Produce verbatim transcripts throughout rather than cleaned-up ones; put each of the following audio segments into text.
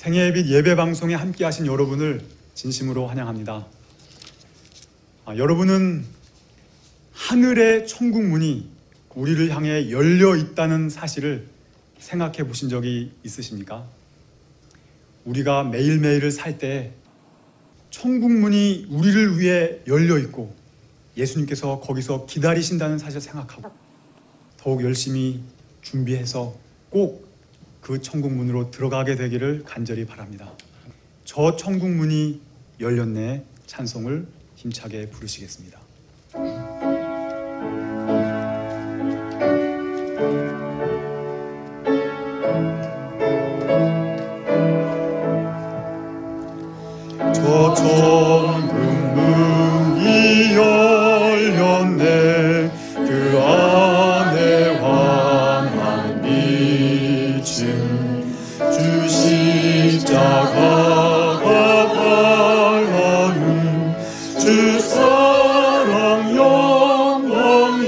생애빛 예배 방송에 함께 하신 여러분을 진심으로 환영합니다. 아, 여러분은 하늘의 천국 문이 우리를 향해 열려 있다는 사실을 생각해 보신 적이 있으십니까? 우리가 매일매일을 살 때 천국 문이 우리를 위해 열려 있고 예수님께서 거기서 기다리신다는 사실을 생각하고 더욱 열심히 준비해서 꼭 그 천국 문으로 들어가게 되기를 간절히 바랍니다. 저 천국 문이 열렸네 찬송을 힘차게 부르시겠습니다. 저 천국 문이 열렸네 그 안에 환한 빛은 주 십자가가 바라는 주 사랑 영광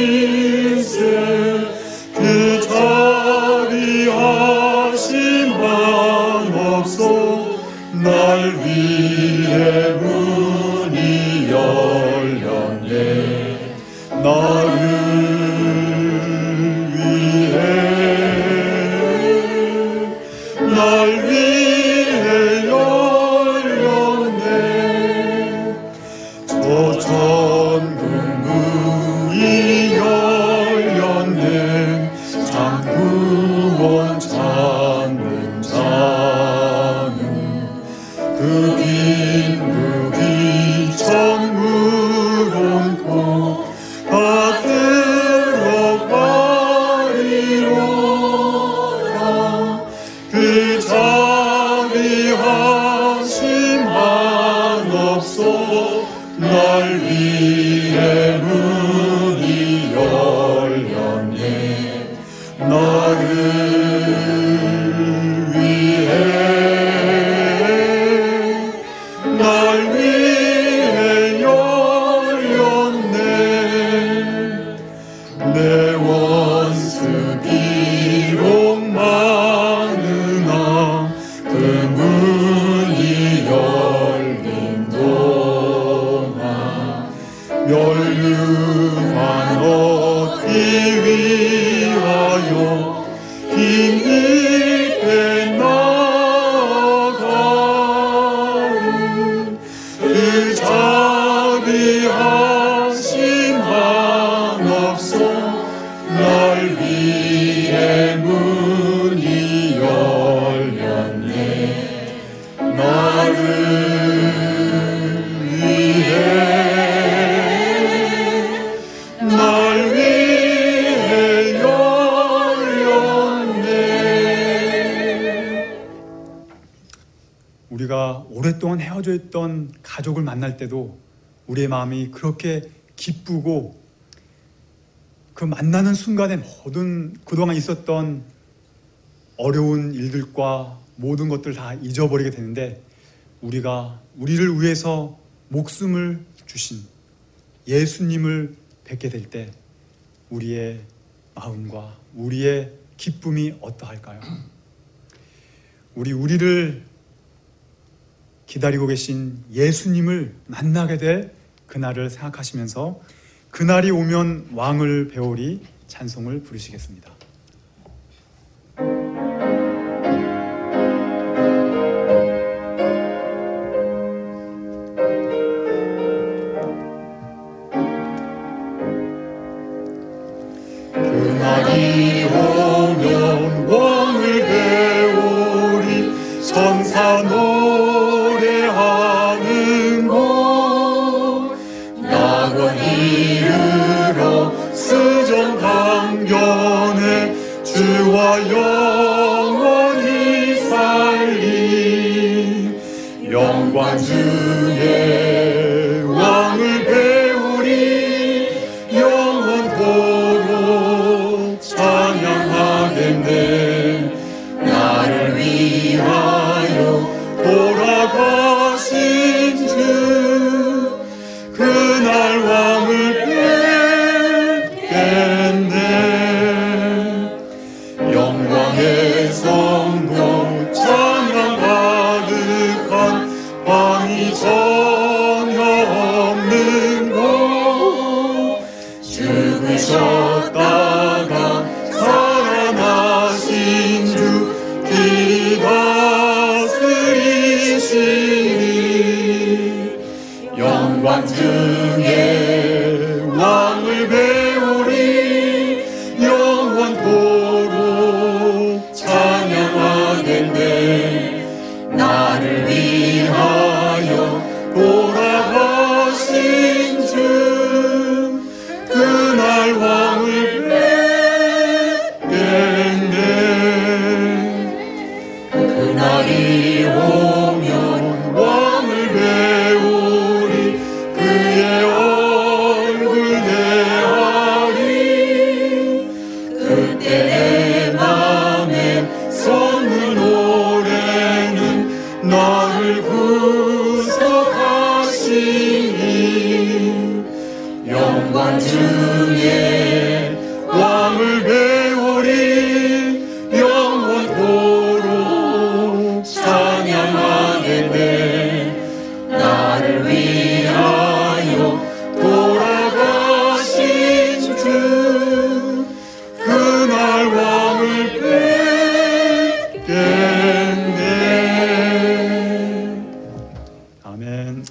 일세 그 자비하심 한없소 날 위해 문이 열렸네 나를 위해 날 위해 열렸네 저 천국 문이 열렸네 장구원 찾는 자는 그 긴 무기 천물 얹고 다 들어가리로라 그 자비하심 한없소 날 위해 문이 열렸네 나를 날 위해 열렸네 내 원수 비록 많으나 그 문이 열린 동안 멸류관 얻기 위하여 힘있게 나아가는 그 자비하심 한없소 날 위해 문이 열렸네 나를 위해 날 위해 열렸네 우리가 오랫동안 헤어져 있던 가족을 만날 때도 우리의 마음이 그렇게 기쁘고 그 만나는 순간에 모든 그동안 있었던 어려운 일들과 모든 것들 다 잊어버리게 되는데 우리가 우리를 위해서 목숨을 주신 예수님을 뵙게 될 때 우리의 마음과 우리의 기쁨이 어떠할까요? 우리 우리를 기다리고 계신 예수님을 만나게 될 그날을 생각하시면서 그날이 오면 왕을 배우리 찬송을 부르시겠습니다. 그날이 오면 왕을 배우리 천사 노래하는 곳 낙원 이르러 스정 강변에 주와 영원히 살리 영광 중에 왕을 배우리 영원토록 찬양하겠네 나를 위하여 돌아가신 주 그날 왕을 뵙겠네 영광 영광 중에 왕을 배우리 영원토록 찬양하겠네. 나를 위하여 돌아가신 주 그날 왕을 뵙겠네. 아멘.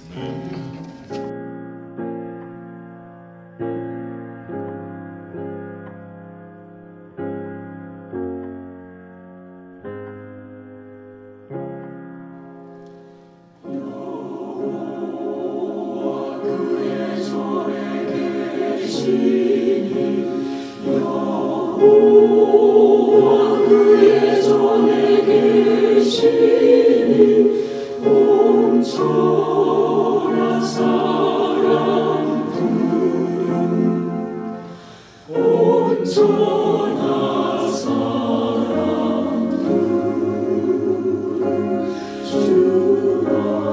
그의 손에 계시니 온천한 사람들은 온천한 사람들은 주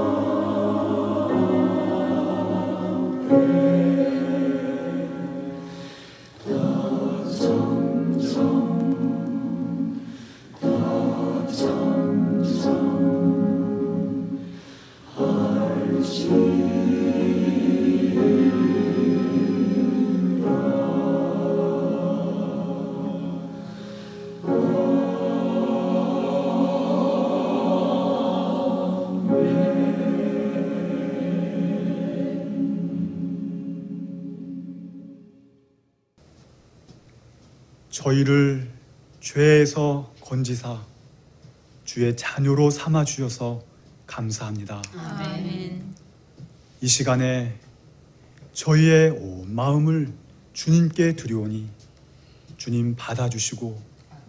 저희를 죄에서 건지사 주의 자녀로 삼아 주셔서 감사합니다. 아멘. 이 시간에 저희의 온 마음을 주님께 드리오니 주님 받아주시고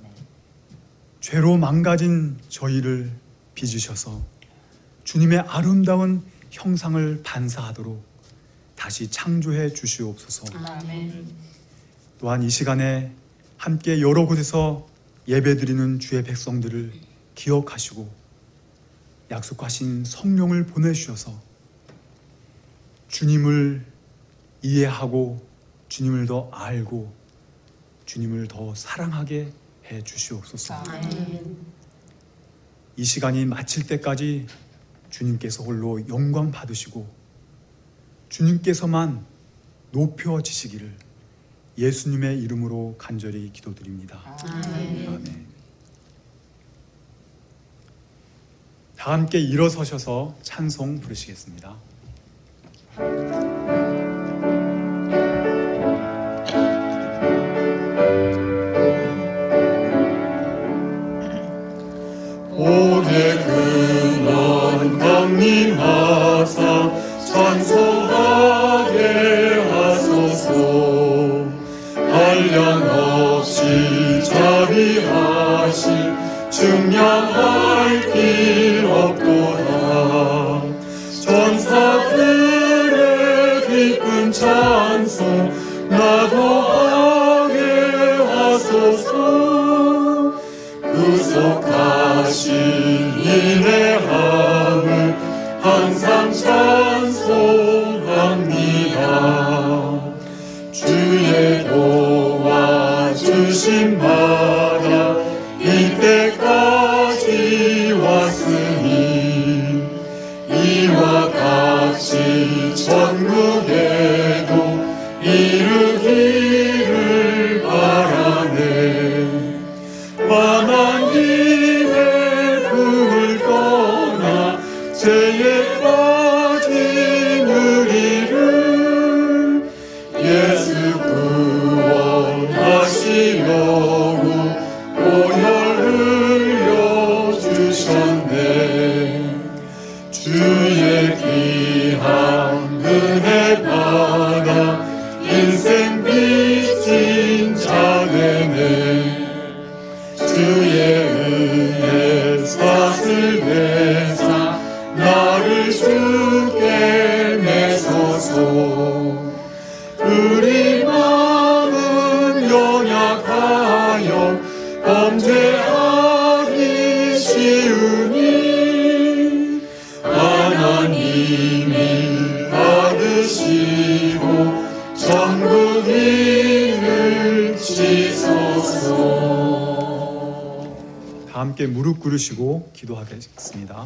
죄로 망가진 저희를 빚으셔서 주님의 아름다운 형상을 반사하도록 다시 창조해 주시옵소서. 아멘. 또한 이 시간에 함께 여러 곳에서 예배드리는 주의 백성들을 기억하시고 약속하신 성령을 보내주셔서 주님을 이해하고 주님을 더 알고 주님을 더 사랑하게 해 주시옵소서. 아멘. 이 시간이 마칠 때까지 주님께서 홀로 영광 받으시고 주님께서만 높여지시기를 예수님의 이름으로 간절히 기도드립니다. 아멘. 아멘. 다 함께 일어서셔서 찬송 부르시겠습니다. 오늘 근원 강림하사 찬송하게 하소서. 한량없이 자비하신 증량할 길 없도다. 전사들의 기쁜 찬송 나도 하게 하소서. 구속하신 인내함을 항상 찬송합니다. 주의 도와주심 받아 이때까지 왔으니 이와 같이 천국에도 이르기를 바라네. 하나님의 품을 떠나 죄에 빠진 우리를 예수 구원하시려고 보혈 흘려주셨네. 주의 귀한 은혜 받아 인생 주시소서. 다 함께 무릎 꿇으시고 기도하겠습니다.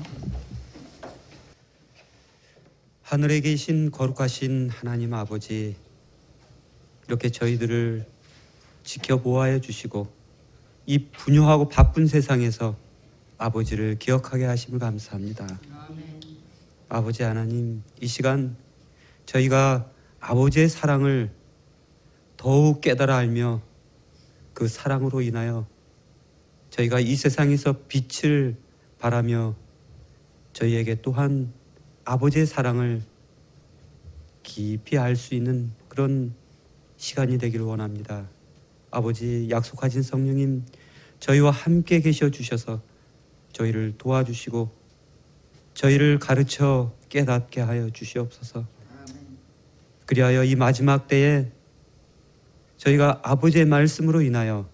하늘에 계신 거룩하신 하나님 아버지, 이렇게 저희들을 지켜보아해 주시고 이 분유하고 바쁜 세상에서 아버지를 기억하게 하심을 감사합니다. 아멘. 아버지 하나님, 이 시간 저희가 아버지의 사랑을 더욱 깨달아 알며 그 사랑으로 인하여 저희가 이 세상에서 빛을 바라며 저희에게 또한 아버지의 사랑을 깊이 알 수 있는 그런 시간이 되기를 원합니다. 아버지, 약속하신 성령님, 저희와 함께 계셔 주셔서 저희를 도와주시고 저희를 가르쳐 깨닫게 하여 주시옵소서. 그리하여 이 마지막 때에 저희가 아버지의 말씀으로 인하여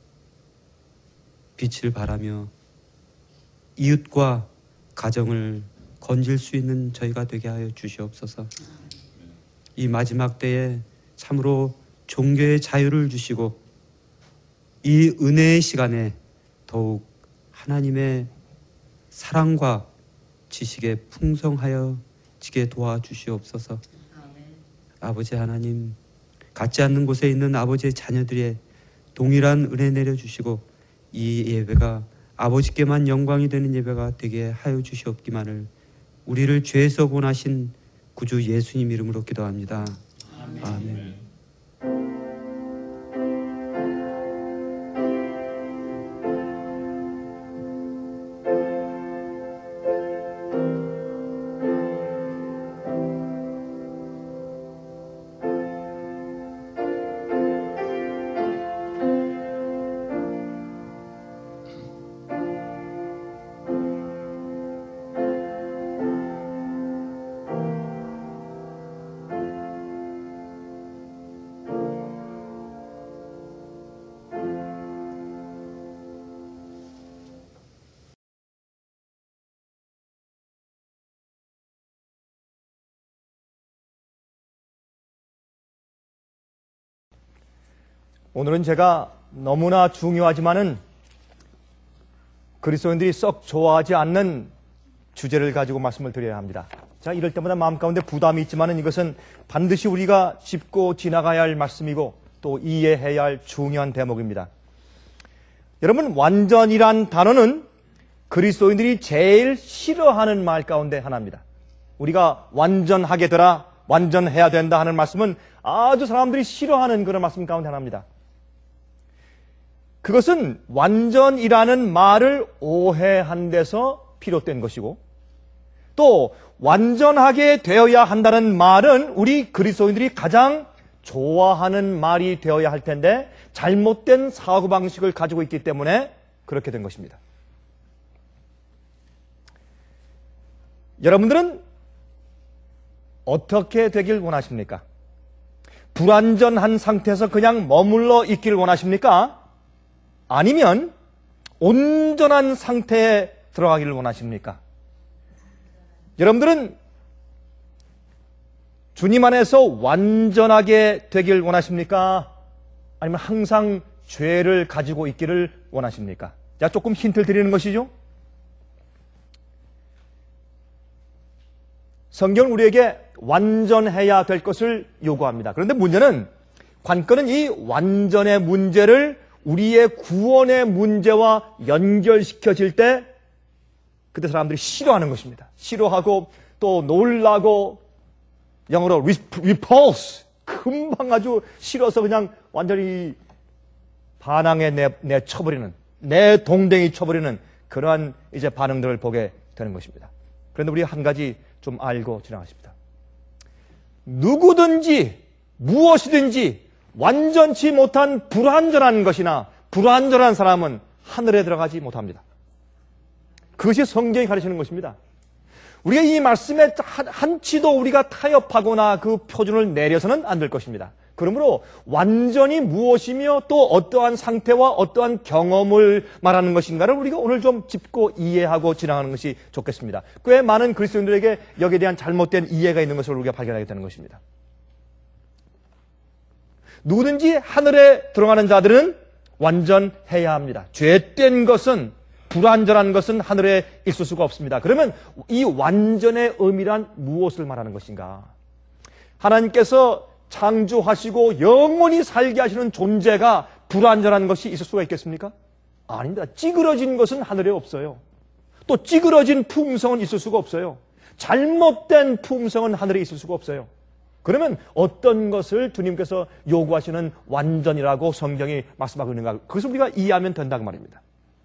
빛을 발하며 이웃과 가정을 건질 수 있는 저희가 되게 하여 주시옵소서. 이 마지막 때에 참으로 종교의 자유를 주시고 이 은혜의 시간에 더욱 하나님의 사랑과 지식에 풍성하여 지게 도와주시옵소서. 아버지 하나님, 같지 않는 곳에 있는 아버지의 자녀들의 동일한 은혜 내려주시고 이 예배가 아버지께만 영광이 되는 예배가 되게 하여 주시옵기만을 우리를 죄에서 구원하신 구주 예수님 이름으로 기도합니다. 아멘. 아멘. 오늘은 제가 너무나 중요하지만은 그리스도인들이 썩 좋아하지 않는 주제를 가지고 말씀을 드려야 합니다. 자, 이럴 때마다 마음 가운데 부담이 있지만은 이것은 반드시 우리가 짚고 지나가야 할 말씀이고 또 이해해야 할 중요한 대목입니다. 여러분, 완전이란 단어는 그리스도인들이 제일 싫어하는 말 가운데 하나입니다. 우리가 완전하게 되라, 완전해야 된다 하는 말씀은 아주 사람들이 싫어하는 그런 말씀 가운데 하나입니다. 그것은 완전이라는 말을 오해한 데서 비롯된 것이고 또 완전하게 되어야 한다는 말은 우리 그리스도인들이 가장 좋아하는 말이 되어야 할 텐데 잘못된 사고방식을 가지고 있기 때문에 그렇게 된 것입니다. 여러분들은 어떻게 되길 원하십니까? 불완전한 상태에서 그냥 머물러 있기를 원하십니까? 아니면 온전한 상태에 들어가기를 원하십니까? 여러분들은 주님 안에서 완전하게 되길 원하십니까? 아니면 항상 죄를 가지고 있기를 원하십니까? 자, 조금 힌트를 드리는 것이죠. 성경은 우리에게 완전해야 될 것을 요구합니다. 그런데 문제는, 관건은 이 완전의 문제를 우리의 구원의 문제와 연결시켜질 때 그때 사람들이 싫어하는 것입니다. 싫어하고 또 놀라고, 영어로 repulse, 금방 아주 싫어서 그냥 완전히 반항에 내, 내 쳐버리는, 내 동댕이 쳐버리는 그러한 이제 반응들을 보게 되는 것입니다. 그런데 우리 한 가지 좀 알고 지나가십니다. 누구든지 무엇이든지 완전치 못한 불완전한 것이나 불완전한 사람은 하늘에 들어가지 못합니다. 그것이 성경이 가르치는 것입니다. 우리가 이 말씀에 한치도 우리가 타협하거나 그 표준을 내려서는 안 될 것입니다. 그러므로 완전히 무엇이며 또 어떠한 상태와 어떠한 경험을 말하는 것인가를 우리가 오늘 좀 짚고 이해하고 지나가는 것이 좋겠습니다. 꽤 많은 그리스도인들에게 여기에 대한 잘못된 이해가 있는 것을 우리가 발견하게 되는 것입니다. 누구든지 하늘에 들어가는 자들은 완전해야 합니다. 죄된 것은, 불완전한 것은 하늘에 있을 수가 없습니다. 그러면 이 완전의 의미란 무엇을 말하는 것인가? 하나님께서 창조하시고 영원히 살게 하시는 존재가 불완전한 것이 있을 수가 있겠습니까? 아닙니다. 찌그러진 것은 하늘에 없어요. 또 찌그러진 품성은 있을 수가 없어요. 잘못된 품성은 하늘에 있을 수가 없어요. 그러면 어떤 것을 주님께서 요구하시는 완전이라고 성경이 말씀하고 있는가? 그것을 우리가 이해하면 된다고 말입니다.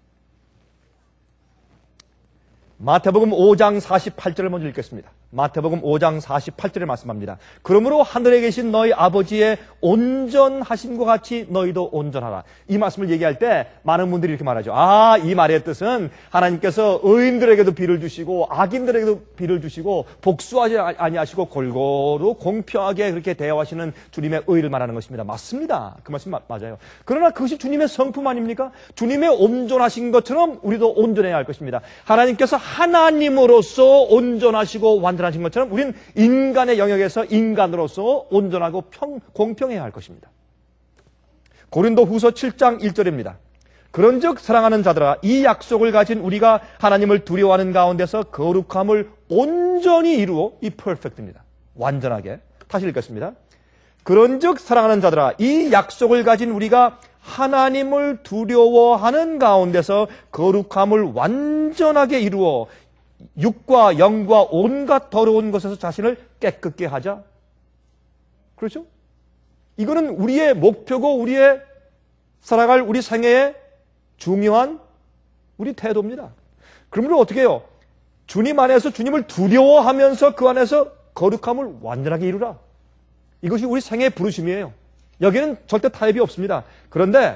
마태복음 오 장 사십팔 절을 먼저 읽겠습니다. 마태복음 오 장 사십팔 절에 말씀합니다. 그러므로 하늘에 계신 너희 아버지의 온전하심과 같이 너희도 온전하라. 이 말씀을 얘기할 때 많은 분들이 이렇게 말하죠. 아, 이 말의 뜻은 하나님께서 의인들에게도 비를 주시고 악인들에게도 비를 주시고 복수하지 아니하시고 골고루 공평하게 그렇게 대하시는 주님의 의를 말하는 것입니다. 맞습니다. 그 말씀 맞아요. 그러나 그것이 주님의 성품 아닙니까? 주님의 온전하신 것처럼 우리도 온전해야 할 것입니다. 하나님께서 하나님으로서 온전하시고 완전하신 것처럼 우리는 인간의 영역에서 인간으로서 온전하고 평, 공평해야 할 것입니다. 고린도 후서 칠 장 일 절입니다. 그런즉 사랑하는 자들아, 이 약속을 가진 우리가 하나님을 두려워하는 가운데서 거룩함을 온전히 이루어, 이 퍼펙트입니다. 완전하게. 다시 읽겠습니다. 그런즉 사랑하는 자들아, 이 약속을 가진 우리가 하나님을 두려워하는 가운데서 거룩함을 완전하게 이루어 육과 영과 온갖 더러운 것에서 자신을 깨끗게 하자. 그렇죠? 이거는 우리의 목표고 우리의 살아갈 우리 생애의 중요한 우리 태도입니다. 그러므로 어떻게 해요? 주님 안에서 주님을 두려워하면서 그 안에서 거룩함을 완전하게 이루라. 이것이 우리 생애의 부르심이에요. 여기는 절대 타협이 없습니다. 그런데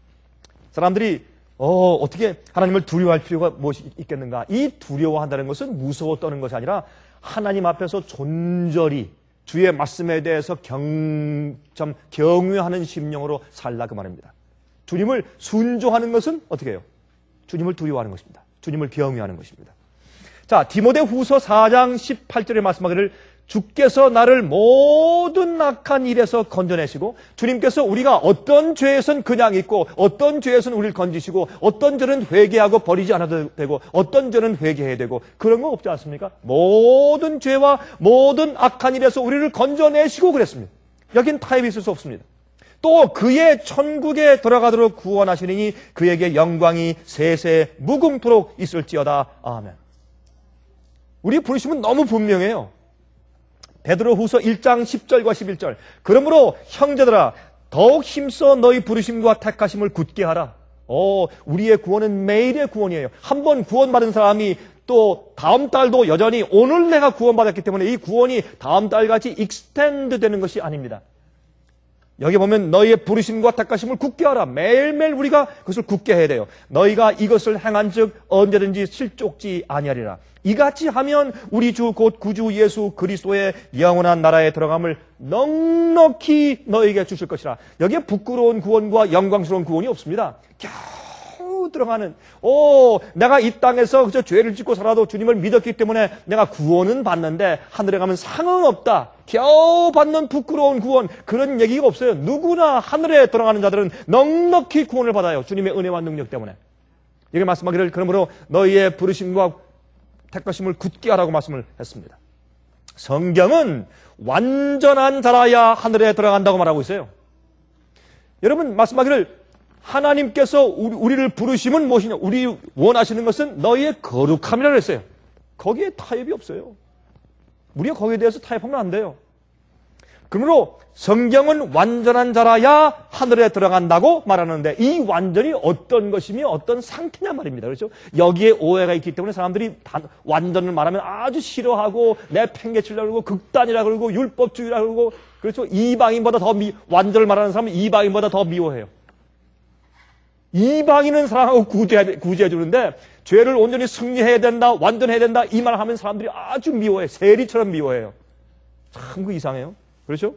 사람들이 어, 어떻게 하나님을 두려워할 필요가 무엇이 있겠는가? 이 두려워한다는 것은 무서워 떠는 것이 아니라 하나님 앞에서 존절히 주의 말씀에 대해서 경, 좀 경외하는 심령으로 살라 그 말입니다. 주님을 순종하는 것은 어떻게 해요? 주님을 두려워하는 것입니다. 주님을 경외하는 것입니다. 자, 디모데 후서 사 장 십팔 절에 말씀하기를 주께서 나를 모든 악한 일에서 건져내시고, 주님께서 우리가 어떤 죄에선 그냥 있고 어떤 죄에선 우리를 건지시고 어떤 죄는 회개하고 버리지 않아도 되고 어떤 죄는 회개해야 되고 그런 거 없지 않습니까? 모든 죄와 모든 악한 일에서 우리를 건져내시고 그랬습니다. 여긴 타협이 있을 수 없습니다. 또 그의 천국에 들어가도록 구원하시리니 그에게 영광이 세세 무궁토록 있을지어다. 아멘. 우리 부르심은 너무 분명해요. 베드로 후서 일 장 십 절과 십일 절. 그러므로 형제들아, 더욱 힘써 너희 부르심과 택하심을 굳게 하라. 어, 우리의 구원은 매일의 구원이에요. 한 번 구원받은 사람이 또 다음 달도 여전히 오늘 내가 구원받았기 때문에 이 구원이 다음 달같이 익스텐드 되는 것이 아닙니다. 여기 보면 너희의 부르심과 택하심을 굳게 하라. 매일매일 우리가 그것을 굳게 해야 돼요. 너희가 이것을 행한 즉 언제든지 실족지 아니하리라. 이같이 하면 우리 주 곧 구주 예수 그리스도의 영원한 나라에 들어감을 넉넉히 너희에게 주실 것이라. 여기에 부끄러운 구원과 영광스러운 구원이 없습니다. 겨우 들어가는, 오, 내가 이 땅에서 그저 죄를 짓고 살아도 주님을 믿었기 때문에 내가 구원은 받는데 하늘에 가면 상은 없다. 겨우 받는 부끄러운 구원, 그런 얘기가 없어요. 누구나 하늘에 들어가는 자들은 넉넉히 구원을 받아요. 주님의 은혜와 능력 때문에. 여기 말씀하기를 그러므로 너희의 부르심과 택하심을 굳게 하라고 말씀을 했습니다. 성경은 완전한 자라야 하늘에 들어간다고 말하고 있어요. 여러분, 말씀하기를 하나님께서 우리를 부르심은 무엇이냐? 우리 원하시는 것은 너희의 거룩함이라고 했어요. 거기에 타협이 없어요. 우리가 거기에 대해서 타협하면 안 돼요. 그러므로 성경은 완전한 자라야 하늘에 들어간다고 말하는데 이 완전이 어떤 것이며 어떤 상태냐 말입니다. 그렇죠? 여기에 오해가 있기 때문에 사람들이 완전을 말하면 아주 싫어하고 내팽개치려고 그러고 극단이라 그러고 율법주의라 그러고, 그렇죠? 이방인보다 더 미, 완전을 말하는 사람은 이방인보다 더 미워해요. 이방인은 사랑하고 구제해, 구제해 주는데 죄를 온전히 승리해야 된다, 완전해야 된다 이 말을 하면 사람들이 아주 미워해. 세리처럼 미워해요. 참 그 이상해요. 그렇죠?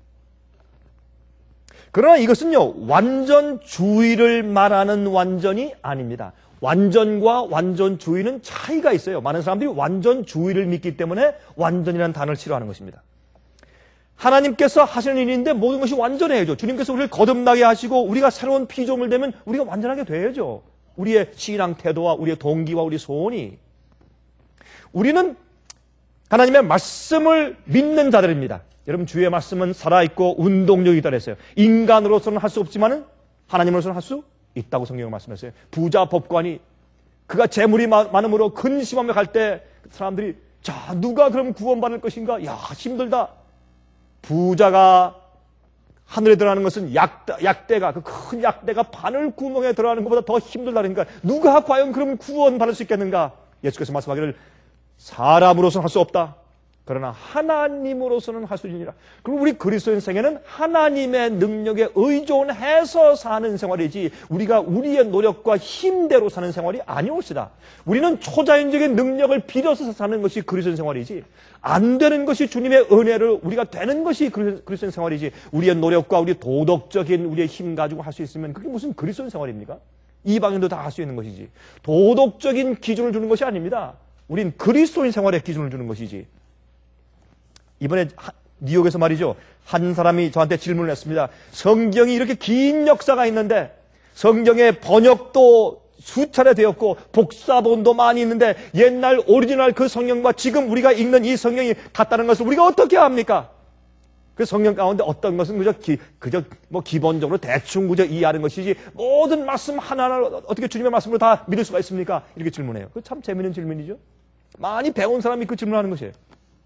그러나 이것은요, 완전주의를 말하는 완전이 아닙니다. 완전과 완전주의는 차이가 있어요. 많은 사람들이 완전주의를 믿기 때문에 완전이라는 단어를 싫어하는 것입니다. 하나님께서 하시는 일인데 모든 것이 완전해야죠. 주님께서 우리를 거듭나게 하시고 우리가 새로운 피조물 되면 우리가 완전하게 돼야죠. 우리의 신앙 태도와 우리의 동기와 우리 소원이. 우리는 하나님의 말씀을 믿는 자들입니다. 여러분, 주의 말씀은 살아있고 운동력이 있다 그랬어요. 인간으로서는 할 수 없지만은 하나님으로서는 할 수 있다고 성경을 말씀했어요. 부자 법관이 그가 재물이 많음으로 근심하며 갈 때 사람들이 자, 누가 그럼 구원받을 것인가? 야, 힘들다. 부자가 하늘에 들어가는 것은 약대, 약대가, 그 큰 약대가 바늘 구멍에 들어가는 것보다 더 힘들다니까 누가 과연 그럼 구원받을 수 있겠는가? 예수께서 말씀하기를 사람으로서는 할 수 없다. 그러나 하나님으로서는 할 수 있느니라. 그럼 우리 그리스도인 생애는 하나님의 능력에 의존해서 사는 생활이지 우리가 우리의 노력과 힘대로 사는 생활이 아니올시다. 우리는 초자연적인 능력을 빌어서 사는 것이 그리스도인 생활이지 안 되는 것이 주님의 은혜를 우리가 되는 것이 그리스도인 생활이지 우리의 노력과 우리 도덕적인 우리의 힘 가지고 할 수 있으면 그게 무슨 그리스도인 생활입니까? 이방인도 다 할 수 있는 것이지 도덕적인 기준을 주는 것이 아닙니다. 우린 그리스도인 생활의 기준을 주는 것이지. 이번에 뉴욕에서 말이죠. 한 사람이 저한테 질문을 했습니다. 성경이 이렇게 긴 역사가 있는데 성경의 번역도 수차례 되었고 복사본도 많이 있는데 옛날 오리지널 그 성경과 지금 우리가 읽는 이 성경이 같다는 것을 우리가 어떻게 합니까? 그 성경 가운데 어떤 것은 그저, 기, 그저 뭐 기본적으로 대충 그저 이해하는 것이지 모든 말씀 하나하나 어떻게 주님의 말씀으로 다 믿을 수가 있습니까? 이렇게 질문해요. 그 참 재미있는 질문이죠. 많이 배운 사람이 그 질문하는 것이에요.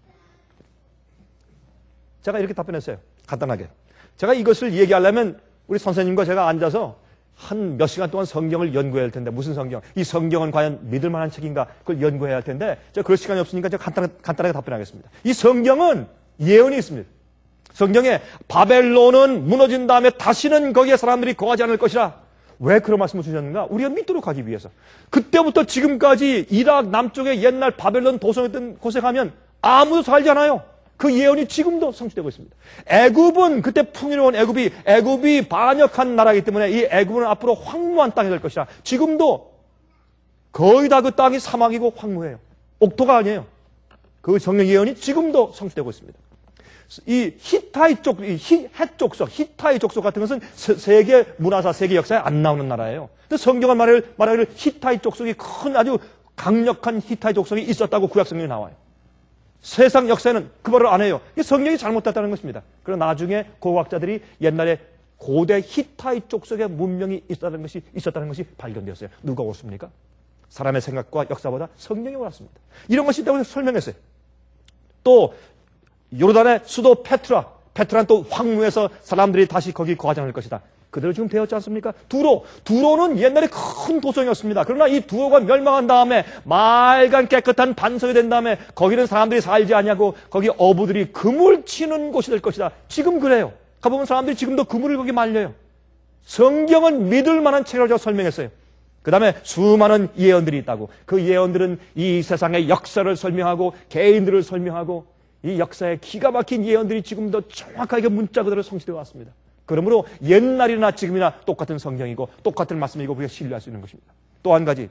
제가 이렇게 답변했어요. 간단하게. 제가 이것을 얘기하려면 우리 선생님과 제가 앉아서 한 몇 시간 동안 성경을 연구해야 할 텐데 무슨 성경? 이 성경은 과연 믿을 만한 책인가? 그걸 연구해야 할 텐데 제가 그럴 시간이 없으니까 제가 간단하게, 간단하게 답변하겠습니다. 이 성경은 예언이 있습니다. 성경에 바벨론은 무너진 다음에 다시는 거기에 사람들이 거하지 않을 것이라. 왜 그런 말씀을 주셨는가? 우리가 믿도록 하기 위해서. 그때부터 지금까지 이락 남쪽에 옛날 바벨론 도성했던 곳에 가면 아무도 살지 않아요. 그 예언이 지금도 성취되고 있습니다. 애굽은 그때 풍요로운 애굽이 애굽이 반역한 나라이기 때문에 이 애굽은 앞으로 황무한 땅이 될 것이라. 지금도 거의 다 그 땅이 사막이고 황무해요. 옥토가 아니에요. 그 성령 예언이 지금도 성취되고 있습니다. 이 히타이 족, 이 히, 헷 족속, 히타이 족속 같은 것은 세계 문화사, 세계 역사에 안 나오는 나라예요. 근데 성경은 말을, 말하기를 히타이 족속이 큰 아주 강력한 히타이 족속이 있었다고 구약 성경에 나와요. 세상 역사에는 그 말을 안 해요. 이 성경이 잘못됐다는 것입니다. 그러나 나중에 고고학자들이 옛날에 고대 히타이 족속의 문명이 있었다는 것이, 있었다는 것이 발견되었어요. 누가 옳습니까? 사람의 생각과 역사보다 성경이 옳았습니다. 이런 것이 있다고 설명했어요. 또 요르단의 수도 페트라, 페트라는 또 황무해서 사람들이 다시 거기 거하지 않을 것이다. 그대로 지금 되었지 않습니까? 두로, 두로는 옛날에 큰 도성이었습니다. 그러나 이 두로가 멸망한 다음에 맑은 깨끗한 반석이 된 다음에 거기는 사람들이 살지 않냐고 거기 어부들이 그물 치는 곳이 될 것이다. 지금 그래요. 가보면 사람들이 지금도 그물을 거기 말려요. 성경은 믿을 만한 책이라고 제가 설명했어요. 그 다음에 수많은 예언들이 있다고. 그 예언들은 이 세상의 역사를 설명하고 개인들을 설명하고 이 역사의 기가 막힌 예언들이 지금도 정확하게 문자 그대로 성취되어 왔습니다. 그러므로 옛날이나 지금이나 똑같은 성경이고 똑같은 말씀이고 우리가 신뢰할 수 있는 것입니다. 또 한 가지,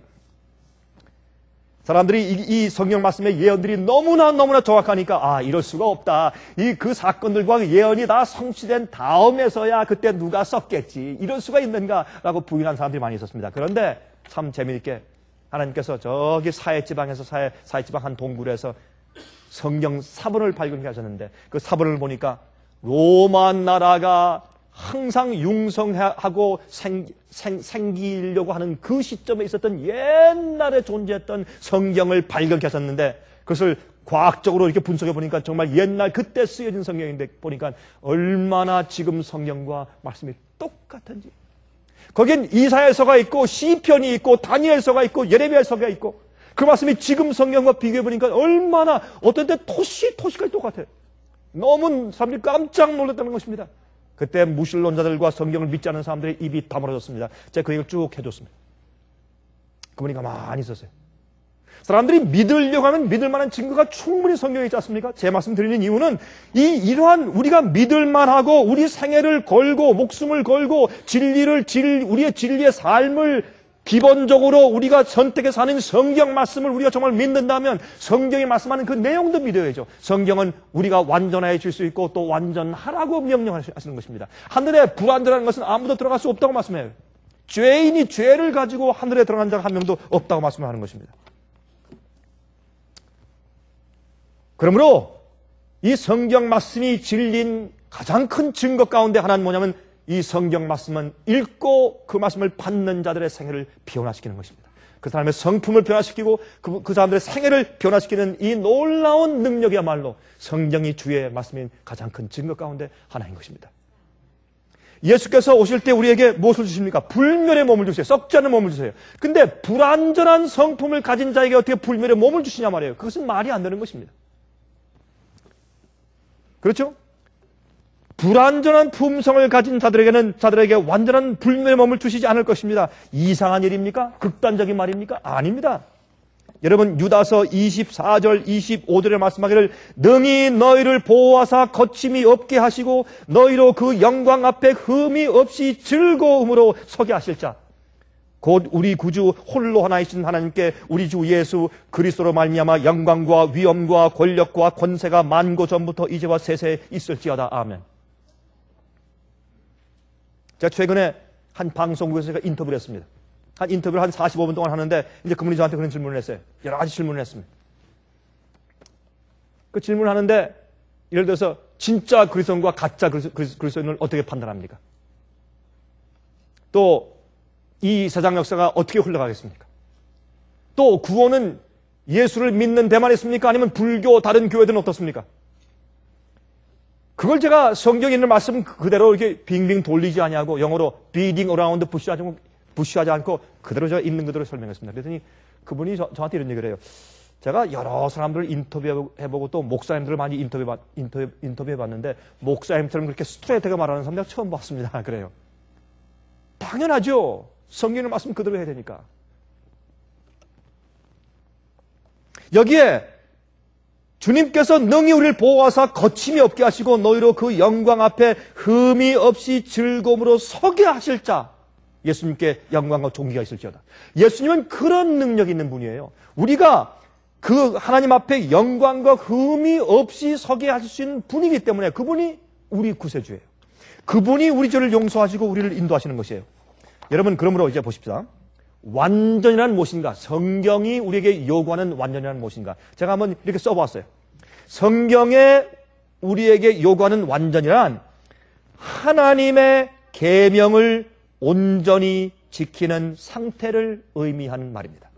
사람들이 이, 이 성경 말씀의 예언들이 너무나 너무나 정확하니까 아 이럴 수가 없다. 이 그 사건들과 예언이 다 성취된 다음에서야 그때 누가 썼겠지. 이럴 수가 있는가라고 부인한 사람들이 많이 있었습니다. 그런데 참 재미있게 하나님께서 저기 사해지방에서 사해, 사해지방 한 동굴에서 성경 사본을 발견하셨는데 그 사본을 보니까 로마 나라가 항상 융성하고 생, 생, 생기려고 하는 그 시점에 있었던 옛날에 존재했던 성경을 발견하셨는데 그것을 과학적으로 이렇게 분석해 보니까 정말 옛날 그때 쓰여진 성경인데 보니까 얼마나 지금 성경과 말씀이 똑같은지. 거긴 이사야서가 있고 시편이 있고 다니엘서가 있고 예레미야서가 있고 그 말씀이 지금 성경과 비교해 보니까 얼마나 어떤 때 토시 토시까지 똑같아요. 너무 사람들이 깜짝 놀랐다는 것입니다. 그때 무신론자들과 성경을 믿지 않는 사람들의 입이 다물어졌습니다. 제가 그 얘기를 쭉 해줬습니다. 그분이 가만히 있었어요. 사람들이 믿으려고 하면 믿을 만한 증거가 충분히 성경에 있지 않습니까? 제 말씀 드리는 이유는 이 이러한 우리가 믿을 만하고 우리 생애를 걸고 목숨을 걸고 진리를 진 우리의 진리의 삶을 기본적으로 우리가 선택해서 하는 성경 말씀을 우리가 정말 믿는다면 성경이 말씀하는 그 내용도 믿어야죠. 성경은 우리가 완전해질 수 있고 또 완전하라고 명령하시는 것입니다. 하늘에 불완전한 것은 아무도 들어갈 수 없다고 말씀해요. 죄인이 죄를 가지고 하늘에 들어간 자가 한 명도 없다고 말씀하는 것입니다. 그러므로 이 성경 말씀이 진리인 가장 큰 증거 가운데 하나는 뭐냐면 이 성경 말씀은 읽고 그 말씀을 받는 자들의 생애를 변화시키는 것입니다. 그 사람의 성품을 변화시키고 그, 그 사람들의 생애를 변화시키는 이 놀라운 능력이야말로 성경이 주의 말씀인 가장 큰 증거 가운데 하나인 것입니다. 예수께서 오실 때 우리에게 무엇을 주십니까? 불멸의 몸을 주세요. 썩지 않는 몸을 주세요. 근데 불완전한 성품을 가진 자에게 어떻게 불멸의 몸을 주시냐 말이에요. 그것은 말이 안 되는 것입니다. 그렇죠? 불완전한 품성을 가진 자들에게는 자들에게 완전한 불멸의 몸을 주시지 않을 것입니다. 이상한 일입니까? 극단적인 말입니까? 아닙니다. 여러분 유다서 이십사 절 이십오 절에 말씀하기를 능히 너희를 보호하사 거침이 없게 하시고 너희로 그 영광 앞에 흠이 없이 즐거움으로 서게 하실 자 곧 우리 구주 홀로 하나이신 하나님께 우리 주 예수 그리스도로 말미암아 영광과 위엄과 권력과 권세가 만고 전부터 이제와 세세에 있을지어다. 아멘. 제가 최근에 한 방송국에서 제가 인터뷰를 했습니다. 한 인터뷰를 한 사십오 분 동안 하는데 이제 그분이 저한테 그런 질문을 했어요. 여러 가지 질문을 했습니다. 그 질문을 하는데 예를 들어서 진짜 그리스도인과 가짜 그리스도인을 어떻게 판단합니까? 또 이 세상 역사가 어떻게 흘러가겠습니까? 또 구원은 예수를 믿는 데만 있습니까? 아니면 불교 다른 교회들은 어떻습니까? 그걸 제가 성경에 있는 말씀 그대로 이렇게 빙빙 돌리지 아니하고 영어로 beating around the bush 하지, bush 하지 않고 그대로 제가 있는 그대로 설명했습니다. 그랬더니 그분이 저, 저한테 이런 얘기를 해요. 제가 여러 사람들을 인터뷰해보고 또 목사님들을 많이 인터뷰, 인터뷰, 인터뷰해봤는데 목사님처럼 그렇게 스트레이트하게 말하는 사람 내가 처음 봤습니다. 그래요. 당연하죠. 성경의 말씀 그대로 해야 되니까. 여기에 주님께서 능히 우리를 보호하사 거침이 없게 하시고 너희로 그 영광 앞에 흠이 없이 즐거움으로 서게 하실 자 예수님께 영광과 존귀가 있을지어다. 예수님은 그런 능력이 있는 분이에요. 우리가 그 하나님 앞에 영광과 흠이 없이 서게 하실 수 있는 분이기 때문에 그분이 우리 구세주예요. 그분이 우리 죄를 용서하시고 우리를 인도하시는 것이에요. 여러분 그러므로 이제 보십시다. 완전이란 무엇인가? 성경이 우리에게 요구하는 완전이란 무엇인가? 제가 한번 이렇게 써봤어요. 성경에 우리에게 요구하는 완전이란 하나님의 계명을 온전히 지키는 상태를 의미하는 말입니다.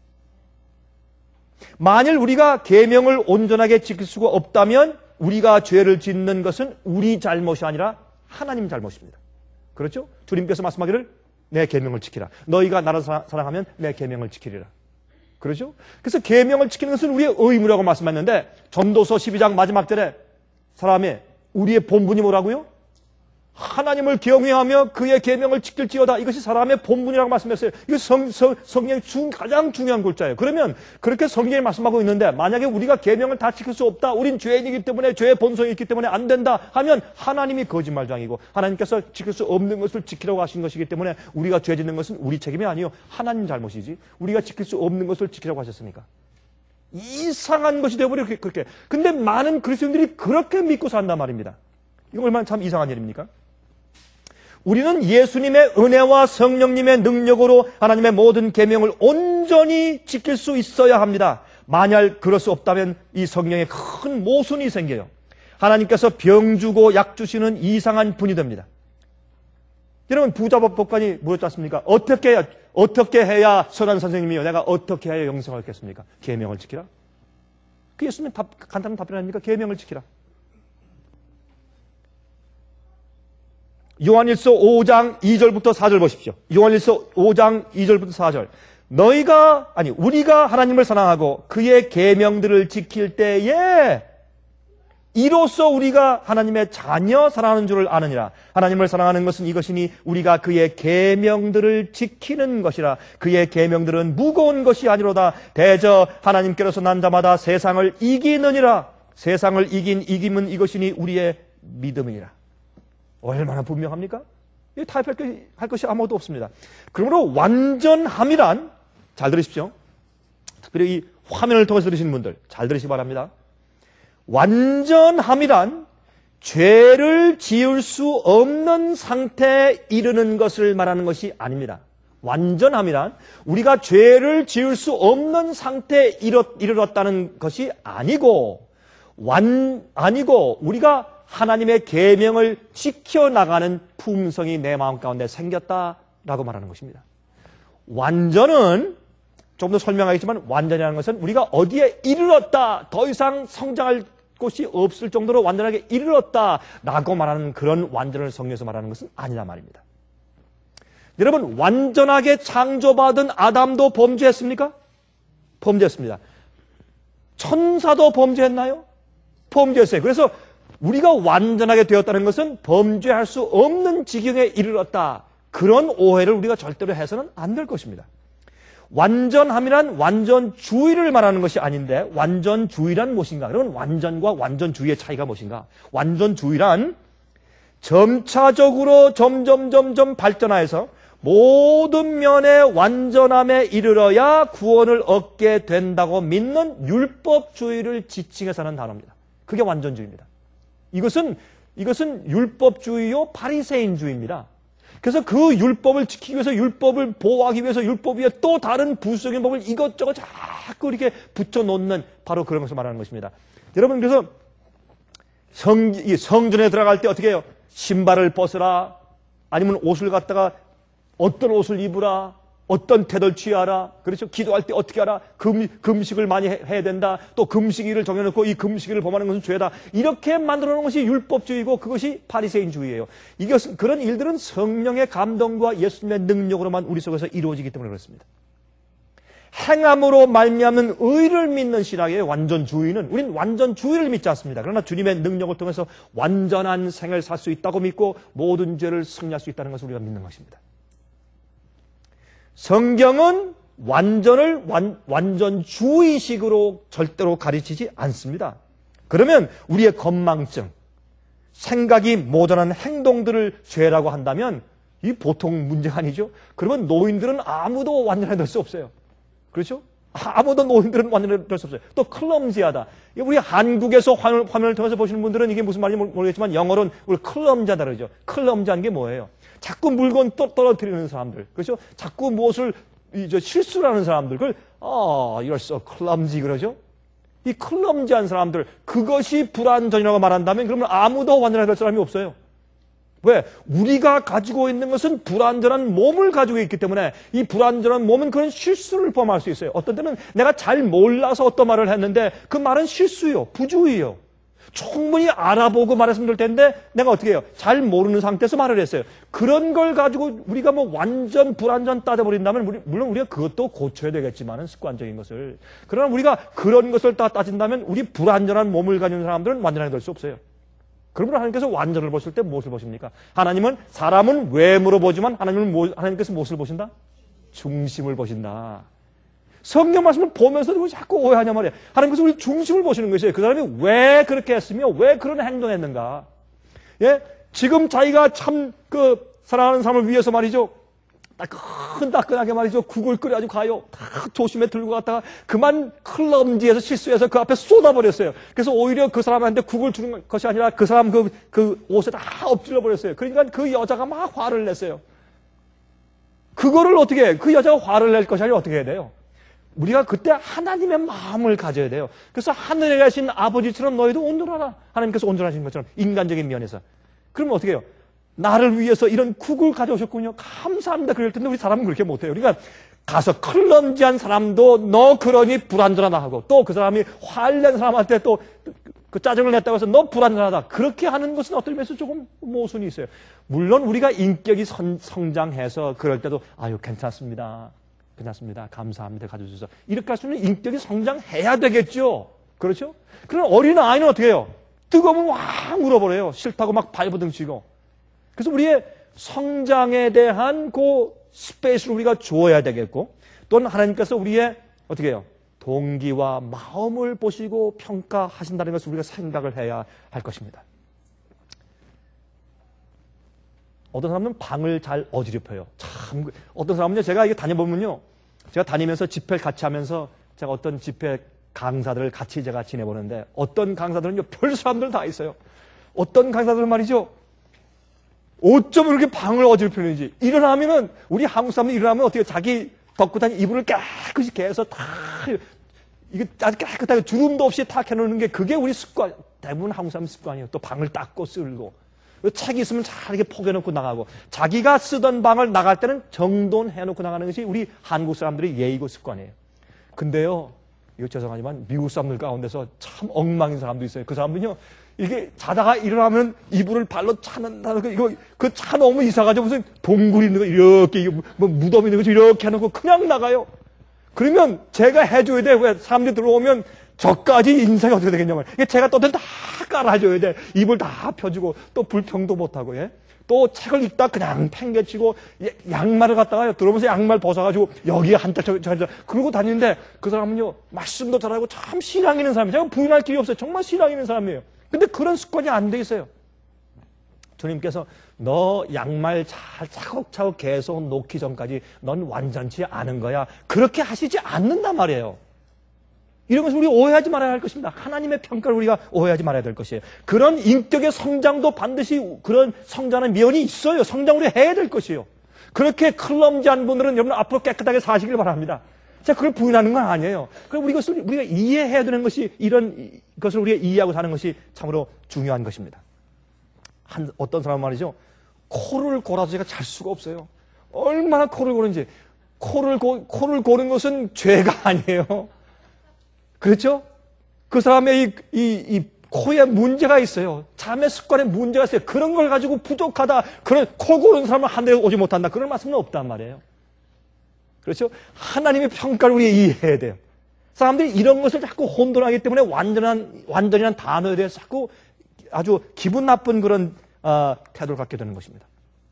만일 우리가 계명을 온전하게 지킬 수가 없다면 우리가 죄를 짓는 것은 우리 잘못이 아니라 하나님 잘못입니다. 그렇죠? 주님께서 말씀하기를 내 계명을 지키라. 너희가 나를 사랑하면 내 계명을 지키리라. 그렇죠? 그래서 계명을 지키는 것은 우리의 의무라고 말씀했는데 전도서 십이 장 마지막 절에 사람의 우리의 본분이 뭐라고요? 하나님을 경외하며 그의 계명을 지킬지어다. 이것이 사람의 본분이라고 말씀했어요. 이거 성, 성, 성경의 중, 가장 중요한 글자예요. 그러면 그렇게 성경이 말씀하고 있는데 만약에 우리가 계명을 다 지킬 수 없다. 우린 죄인이기 때문에 죄의 본성이 있기 때문에 안 된다 하면 하나님이 거짓말장이고 하나님께서 지킬 수 없는 것을 지키라고 하신 것이기 때문에 우리가 죄 짓는 것은 우리 책임이 아니요 하나님 잘못이지. 우리가 지킬 수 없는 것을 지키라고 하셨으니까. 이상한 것이 되어버려 그렇게. 근데 많은 그리스도인들이 그렇게 믿고 산단 말입니다. 이거 얼마나 참 이상한 일입니까? 우리는 예수님의 은혜와 성령님의 능력으로 하나님의 모든 계명을 온전히 지킬 수 있어야 합니다. 만약 그럴 수 없다면 이 성령에 큰 모순이 생겨요. 하나님께서 병 주고 약 주시는 이상한 분이 됩니다. 여러분 부자법 법관이 물었지 않습니까? 어떻게 해야, 어떻게 해야 선한 선생님이요? 내가 어떻게 해야 영생을 얻겠습니까? 계명을 지키라. 그 예수님 답, 간단한 답변 아닙니까? 계명을 지키라. 요한일서 오 장 이 절부터 사 절 보십시오. 요한일서 오 장 이 절부터 사 절. 너희가 아니 우리가 하나님을 사랑하고 그의 계명들을 지킬 때에 이로써 우리가 하나님의 자녀 사랑하는 줄을 아느니라. 하나님을 사랑하는 것은 이것이니 우리가 그의 계명들을 지키는 것이라. 그의 계명들은 무거운 것이 아니로다. 대저 하나님께로서 난 자마다 세상을 이기느니라. 세상을 이긴 이김은 이것이니 우리의 믿음이니라. 얼마나 분명합니까? 이 타협할 것이, 할 것이 아무것도 없습니다. 그러므로 완전함이란, 잘 들으십시오. 특별히 이 화면을 통해서 들으시는 분들 잘 들으시기 바랍니다. 완전함이란 죄를 지을 수 없는 상태에 이르는 것을 말하는 것이 아닙니다. 완전함이란 우리가 죄를 지을 수 없는 상태에 이르렀다는 것이 아니고, 완, 아니고 우리가 하나님의 계명을 지켜나가는 품성이 내 마음 가운데 생겼다라고 말하는 것입니다. 완전은 조금 더 설명하겠지만, 완전이라는 것은 우리가 어디에 이르렀다, 더 이상 성장할 곳이 없을 정도로 완전하게 이르렀다라고 말하는 그런 완전을 성경에서 말하는 것은 아니란 말입니다. 여러분, 완전하게 창조받은 아담도 범죄했습니까? 범죄했습니다. 천사도 범죄했나요? 범죄했어요. 그래서 우리가 완전하게 되었다는 것은 범죄할 수 없는 지경에 이르렀다, 그런 오해를 우리가 절대로 해서는 안 될 것입니다. 완전함이란 완전주의를 말하는 것이 아닌데, 완전주의란 무엇인가? 그러면 완전과 완전주의의 차이가 무엇인가? 완전주의란 점차적으로 점점 점점 발전하여서 모든 면의 완전함에 이르러야 구원을 얻게 된다고 믿는 율법주의를 지칭해서 하는 단어입니다. 그게 완전주의입니다. 이것은 이것은 율법주의요 바리새인주의입니다. 그래서 그 율법을 지키기 위해서, 율법을 보호하기 위해서 율법 위에 또 다른 부수적인 법을 이것저것 자꾸 이렇게 붙여놓는 바로 그런 것을 말하는 것입니다. 여러분, 그래서 성, 성전에 들어갈 때 어떻게 해요? 신발을 벗으라, 아니면 옷을 갖다가 어떤 옷을 입으라, 어떤 태도를 취하라, 그렇죠? 기도할 때 어떻게 하라, 금, 금식을 많이 해, 해야 된다, 또 금식일을 정해놓고 이 금식일을 범하는 것은 죄다, 이렇게 만들어 놓은 것이 율법주의고 그것이 바리새인주의예요. 이것은, 그런 일들은 성령의 감동과 예수님의 능력으로만 우리 속에서 이루어지기 때문에 그렇습니다. 행함으로 말미암는 의를 믿는 신앙이에요. 완전주의는. 우린 완전주의를 믿지 않습니다. 그러나 주님의 능력을 통해서 완전한 생을 살 수 있다고 믿고 모든 죄를 승리할 수 있다는 것을 우리가 믿는 것입니다. 성경은 완전을 완, 완전주의식으로 절대로 가르치지 않습니다. 그러면 우리의 건망증, 생각이 모자란 행동들을 죄라고 한다면 이 보통 문제가 아니죠. 그러면 노인들은 아무도 완전하게 될 수 없어요. 그렇죠? 아무도 노인들은 완전하게 될 수 없어요. 또 클럼지하다. 우리 한국에서 화면, 화면을 통해서 보시는 분들은 이게 무슨 말인지 모르겠지만 영어로는 우리 클럼지하다 그러죠. 클럼지한 게 뭐예요? 자꾸 물건 또 떨어뜨리는 사람들, 그렇죠? 자꾸 무엇을 이제 실수를 하는 사람들, 그걸 아, you're so clumsy 그러죠? 이 클럼지한 사람들, 그것이 불완전이라고 말한다면 그러면 아무도 완전하게 될 사람이 없어요. 왜? 우리가 가지고 있는 것은 불완전한 몸을 가지고 있기 때문에 이 불완전한 몸은 그런 실수를 범할 수 있어요. 어떤 때는 내가 잘 몰라서 어떤 말을 했는데 그 말은 실수요, 부주의요. 충분히 알아보고 말했으면 될 텐데 내가 어떻게 해요? 잘 모르는 상태에서 말을 했어요. 그런 걸 가지고 우리가 뭐 완전 불완전 따져버린다면 물론 우리가 그것도 고쳐야 되겠지만은 습관적인 것을. 그러나 우리가 그런 것을 다 따진다면 우리 불완전한 몸을 가진 사람들은 완전하게 될 수 없어요. 그러므로 하나님께서 완전을 보실 때 무엇을 보십니까? 하나님은 사람은 외모로 보지만 하나님은 뭐, 하나님께서 무엇을 보신다? 중심을 보신다. 성경 말씀을 보면서도 자꾸 오해하냐 말이에요. 하나님께서 우리 중심을 보시는 것이에요. 그 사람이 왜 그렇게 했으며 왜 그런 행동을 했는가. 예? 지금 자기가 참 그 사랑하는 사람을 위해서 말이죠. 따끈따끈하게 말이죠. 국을 끓여가지고 가요. 다 조심해 들고 갔다가 그만 클럼지에서 실수해서 그 앞에 쏟아버렸어요. 그래서 오히려 그 사람한테 국을 주는 것이 아니라 그 사람 그, 그 옷에 다 엎질러 버렸어요. 그러니까 그 여자가 막 화를 냈어요. 그거를 어떻게 해? 그 여자가 화를 낼 것이 아니라 어떻게 해야 돼요? 우리가 그때 하나님의 마음을 가져야 돼요. 그래서 하늘에 계신 아버지처럼 너희도 온전하라. 하나님께서 온전하신 것처럼 인간적인 면에서. 그러면 어떻게 해요? 나를 위해서 이런 국을 가져오셨군요. 감사합니다. 그럴 텐데 우리 사람은 그렇게 못해요. 그러니까 가서 클럼지한 사람도 너 그러니 불완전하다 하고 또 그 사람이 화를 낸 사람한테 또 그 짜증을 냈다고 해서 너 불완전하다. 그렇게 하는 것은 어떤 면에서 조금 모순이 있어요. 물론 우리가 인격이 선, 성장해서 그럴 때도 아유 괜찮습니다. 괜찮습니다. 감사합니다. 가져주셔서. 이렇게 할 수 있는 인격이 성장해야 되겠죠. 그렇죠? 그런 어린아이는 어떻게 해요? 뜨거우면 확 울어버려요. 싫다고 막 발버둥 치고. 그래서 우리의 성장에 대한 그 스페이스를 우리가 주어야 되겠고 또는 하나님께서 우리의 어떻게 해요? 동기와 마음을 보시고 평가하신다는 것을 우리가 생각을 해야 할 것입니다. 어떤 사람은 방을 잘 어지럽혀요. 참, 어떤 사람은요, 제가 이게 다녀보면요, 제가 다니면서 집회를 같이 하면서 제가 어떤 집회 강사들을 같이 제가 지내보는데 어떤 강사들은요, 별 사람들 다 있어요. 어떤 강사들은 말이죠, 어쩜 이렇게 방을 어지럽히는지. 일어나면은, 우리 한국 사람들 일어나면 어떻게 자기 덮고 다니 이불을 깨끗이 개서 다, 이게 아주 깨끗하게 주름도 없이 탁 해놓는 게 그게 우리 습관, 대부분 한국 사람 습관이에요. 또 방을 닦고 쓸고. 책이 있으면 잘 이렇게 포개놓고 나가고. 자기가 쓰던 방을 나갈 때는 정돈해놓고 나가는 것이 우리 한국 사람들의 예의고 습관이에요. 근데요, 이거 죄송하지만 미국 사람들 가운데서 참 엉망인 사람도 있어요. 그 사람은요, 이게 자다가 일어나면 이불을 발로 차는, 이거, 그 차 너무 이상하죠. 무슨 동굴 있는 거 이렇게, 뭐 무덤 있는 거 이렇게 해놓고 그냥 나가요. 그러면 제가 해줘야 돼. 왜 사람들이 들어오면 저까지 인생이 어떻게 되겠냐면, 제가 또 다 깔아줘야 돼. 이불 다 펴주고, 또 불평도 못하고, 예? 또 책을 읽다 그냥 팽개치고, 양말을 갖다가 들어오면서 양말 벗어가지고, 여기에 한짝 저기, 저기, 저기, 그러고 다니는데, 그 사람은요, 말씀도 잘하고 참 신앙 있는 사람이에요. 제가 부인할 길이 없어요. 정말 신앙 있는 사람이에요. 근데 그런 습관이 안 돼 있어요. 주님께서 너 양말 잘 차곡차곡 계속 놓기 전까지 넌 완전치 않은 거야. 그렇게 하시지 않는단 말이에요. 이런 것을 우리 오해하지 말아야 할 것입니다. 하나님의 평가를 우리가 오해하지 말아야 될 것이에요. 그런 인격의 성장도 반드시 그런 성장하는 면이 있어요. 성장을 해야 될 것이에요. 그렇게 클럼지한 분들은 여러분 앞으로 깨끗하게 사시길 바랍니다. 제가 그걸 부인하는 건 아니에요. 그럼 우리 것을 우리가 이해해야 되는 것이, 이런 것을 우리가 이해하고 사는 것이 참으로 중요한 것입니다. 한, 어떤 사람 말이죠. 코를 골아서 제가 잘 수가 없어요. 얼마나 코를 고는지. 코를 고, 코를 고는 것은 죄가 아니에요. 그렇죠? 그 사람의 이, 이, 이 코에 문제가 있어요. 잠의 습관에 문제가 있어요. 그런 걸 가지고 부족하다. 그런 코 고는 사람은 한 대 오지 못한다. 그런 말씀은 없단 말이에요. 그렇죠? 하나님의 평가를 우리가 이해해야 돼요. 사람들이 이런 것을 자꾸 혼돈하기 때문에 완전한, 완전이란 단어에 대해서 자꾸 아주 기분 나쁜 그런 어, 태도를 갖게 되는 것입니다.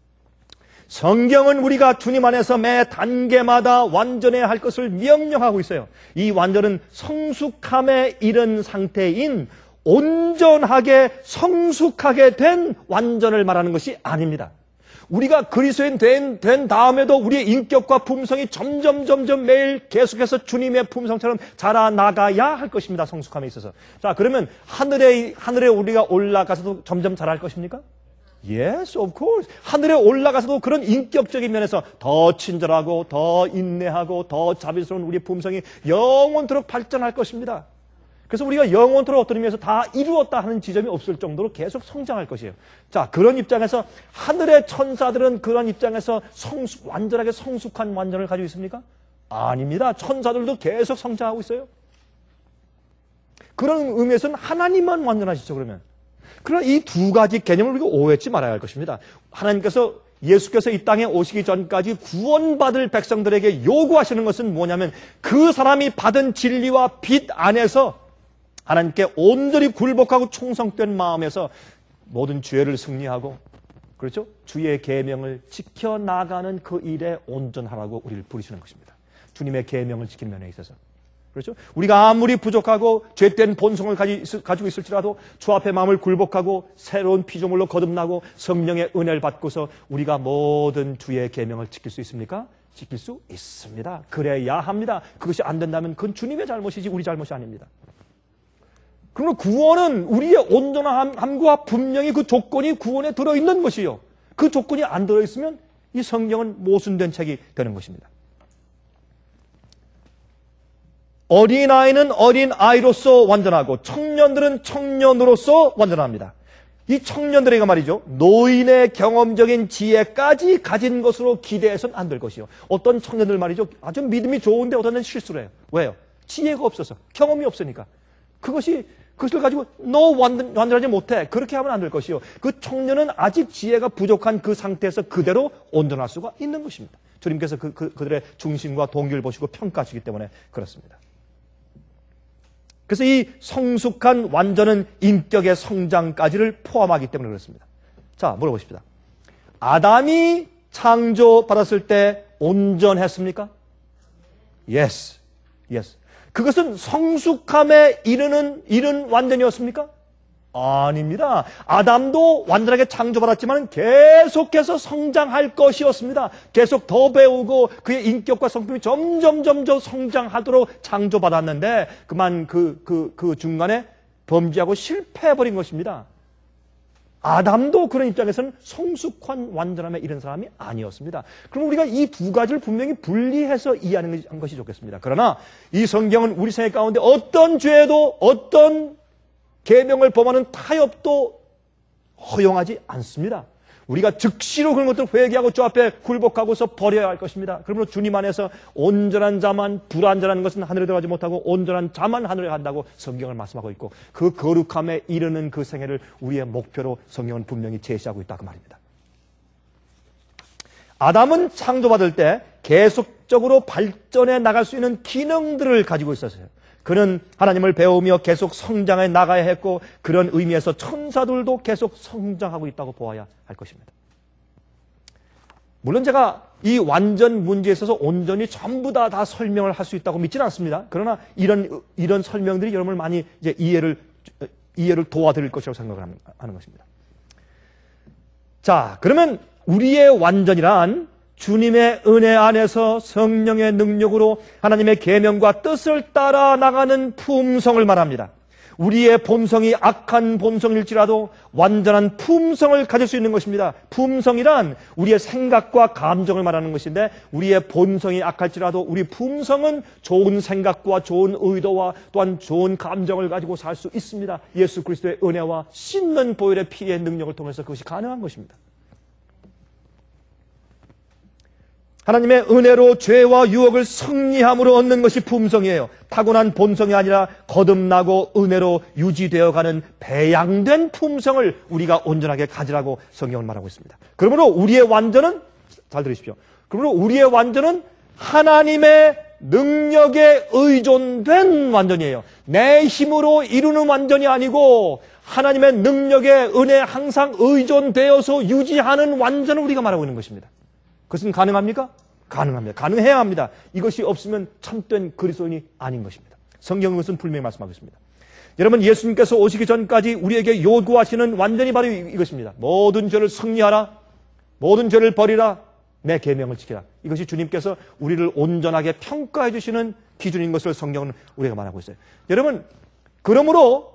성경은 우리가 주님 안에서 매 단계마다 완전해야 할 것을 명령하고 있어요. 이 완전은 성숙함에 이른 상태인 온전하게 성숙하게 된 완전을 말하는 것이 아닙니다. 우리가 그리스도인 된, 된 다음에도 우리의 인격과 품성이 점점 점점 매일 계속해서 주님의 품성처럼 자라나가야 할 것입니다. 성숙함에 있어서. 자, 그러면 하늘에 하늘에 우리가 올라가서도 점점 자랄 것입니까? Yes, of course. 하늘에 올라가서도 그런 인격적인 면에서 더 친절하고 더 인내하고 더 자비스러운 우리의 품성이 영원토록 발전할 것입니다. 그래서 우리가 영원토록 어떤 의미에서 다 이루었다 하는 지점이 없을 정도로 계속 성장할 것이에요. 자, 그런 입장에서 하늘의 천사들은 그런 입장에서 성숙, 완전하게 성숙한 완전을 가지고 있습니까? 아닙니다. 천사들도 계속 성장하고 있어요. 그런 의미에서는 하나님만 완전하시죠, 그러면. 그러나 이 두 가지 개념을 우리가 오해하지 말아야 할 것입니다. 하나님께서, 예수께서 이 땅에 오시기 전까지 구원받을 백성들에게 요구하시는 것은 뭐냐면 그 사람이 받은 진리와 빛 안에서 하나님께 온전히 굴복하고 충성된 마음에서 모든 죄를 승리하고, 그렇죠? 주의 계명을 지켜나가는 그 일에 온전하라고 우리를 부르시는 것입니다. 주님의 계명을 지키는 면에 있어서. 그렇죠? 우리가 아무리 부족하고 죄된 본성을 가지고 있을지라도 주 앞에 마음을 굴복하고 새로운 피조물로 거듭나고 성령의 은혜를 받고서 우리가 모든 주의 계명을 지킬 수 있습니까? 지킬 수 있습니다. 그래야 합니다. 그것이 안 된다면 그건 주님의 잘못이지 우리 잘못이 아닙니다. 그러면 구원은 우리의 온전함과 분명히 그 조건이 구원에 들어있는 것이요. 그 조건이 안 들어있으면 이 성경은 모순된 책이 되는 것입니다. 어린아이는 어린아이로서 완전하고 청년들은 청년으로서 완전합니다. 이 청년들에게 말이죠. 노인의 경험적인 지혜까지 가진 것으로 기대해서는 안 될 것이요. 어떤 청년들 말이죠. 아주 믿음이 좋은데 어떤 데는 실수를 해요. 왜요? 지혜가 없어서. 경험이 없으니까. 그것이 그것을 가지고 너 완전, 완전하지 못해. 그렇게 하면 안 될 것이요. 그 청년은 아직 지혜가 부족한 그 상태에서 그대로 온전할 수가 있는 것입니다. 주님께서 그, 그, 그들의 중심과 동기를 보시고 평가하시기 때문에 그렇습니다. 그래서 이 성숙한 완전은 인격의 성장까지를 포함하기 때문에 그렇습니다. 자, 물어보십시다. 아담이 창조받았을 때 온전했습니까? Yes. Yes. 그것은 성숙함에 이르는, 이른 완전이었습니까? 아닙니다. 아담도 완전하게 창조받았지만 계속해서 성장할 것이었습니다. 계속 더 배우고 그의 인격과 성품이 점점 점점 성장하도록 창조받았는데 그만 그, 그, 그 중간에 범죄하고 실패해버린 것입니다. 아담도 그런 입장에서는 성숙한 완전함에 이른 사람이 아니었습니다. 그럼 우리가 이 두 가지를 분명히 분리해서 이해하는 것이 좋겠습니다. 그러나 이 성경은 우리 생애 가운데 어떤 죄도 어떤 계명을 범하는 타협도 허용하지 않습니다. 우리가 즉시로 그런 것들을 회개하고 주 앞에 굴복하고서 버려야 할 것입니다. 그러므로 주님 안에서 온전한 자만, 불완전한 것은 하늘에 들어가지 못하고 온전한 자만 하늘에 간다고 성경을 말씀하고 있고 그 거룩함에 이르는 그 생애를 우리의 목표로 성경은 분명히 제시하고 있다 그 말입니다. 아담은 창조받을 때 계속적으로 발전해 나갈 수 있는 기능들을 가지고 있었어요. 그는 하나님을 배우며 계속 성장해 나가야 했고 그런 의미에서 천사들도 계속 성장하고 있다고 보아야 할 것입니다. 물론 제가 이 완전 문제에 있어서 온전히 전부 다, 다 설명을 할 수 있다고 믿지는 않습니다. 그러나 이런, 이런 설명들이 여러분을 많이 이제 이해를, 이해를 도와드릴 것이라고 생각을 하는 것입니다. 자, 그러면 우리의 완전이란 주님의 은혜 안에서 성령의 능력으로 하나님의 계명과 뜻을 따라 나가는 품성을 말합니다. 우리의 본성이 악한 본성일지라도 완전한 품성을 가질 수 있는 것입니다. 품성이란 우리의 생각과 감정을 말하는 것인데 우리의 본성이 악할지라도 우리 품성은 좋은 생각과 좋은 의도와 또한 좋은 감정을 가지고 살 수 있습니다. 예수 그리스도의 은혜와 씻는 보혈의 피의 능력을 통해서 그것이 가능한 것입니다. 하나님의 은혜로 죄와 유혹을 승리함으로 얻는 것이 품성이에요. 타고난 본성이 아니라 거듭나고 은혜로 유지되어가는 배양된 품성을 우리가 온전하게 가지라고 성경은 말하고 있습니다. 그러므로 우리의 완전은, 잘 들으십시오. 그러므로 우리의 완전은 하나님의 능력에 의존된 완전이에요. 내 힘으로 이루는 완전이 아니고 하나님의 능력에 은혜에 항상 의존되어서 유지하는 완전을 우리가 말하고 있는 것입니다. 그것은 가능합니까? 가능합니다. 가능해야 합니다. 이것이 없으면 참된 그리스도인이 아닌 것입니다. 성경은 그것은 분명히 말씀하고 있습니다. 여러분, 예수님께서 오시기 전까지 우리에게 요구하시는 완전히 바로 이것입니다. 모든 죄를 승리하라, 모든 죄를 버리라, 내 계명을 지키라. 이것이 주님께서 우리를 온전하게 평가해 주시는 기준인 것을 성경은 우리가 말하고 있어요. 여러분, 그러므로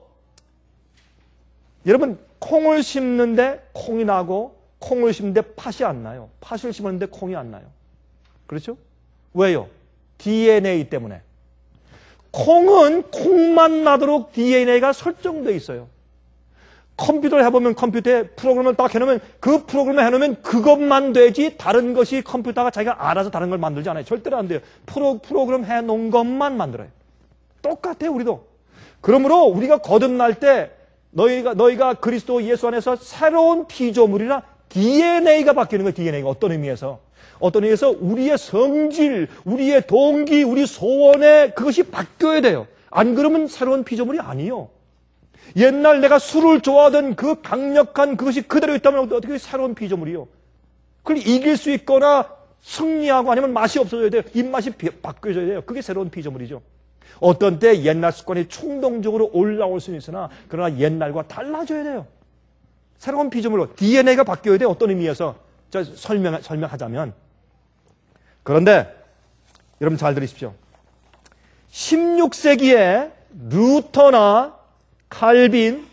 여러분 콩을 심는데 콩이 나고 콩을 심는데 팥이 안 나요. 팥을 심었는데 콩이 안 나요. 그렇죠? 왜요? 디엔에이 때문에. 콩은 콩만 나도록 디엔에이가 설정되어 있어요. 컴퓨터를 해보면 컴퓨터에 프로그램을 딱 해놓으면 그 프로그램을 해놓으면 그것만 되지 다른 것이 컴퓨터가 자기가 알아서 다른 걸 만들지 않아요. 절대로 안 돼요. 프로, 프로그램 해놓은 것만 만들어요. 똑같아요, 우리도. 그러므로 우리가 거듭날 때 너희가, 너희가 그리스도 예수 안에서 새로운 피조물이라 디엔에이가 바뀌는 거예요. 디엔에이가 어떤 의미에서? 어떤 의미에서 우리의 성질, 우리의 동기, 우리 소원에 그것이 바뀌어야 돼요. 안 그러면 새로운 피조물이 아니에요. 옛날 내가 술을 좋아하던 그 강력한 그것이 그대로 있다면 어떻게 새로운 피조물이요? 그걸 이길 수 있거나 승리하고 아니면 맛이 없어져야 돼요. 입맛이 바뀌어져야 돼요. 그게 새로운 피조물이죠. 어떤 때 옛날 습관이 충동적으로 올라올 수는 있으나 그러나 옛날과 달라져야 돼요. 새로운 피조물로 디엔에이가 바뀌어야 돼요. 어떤 의미에서? 저 설명, 설명하자면. 그런데 여러분 잘 들으십시오. 십육 세기에 루터나 칼빈,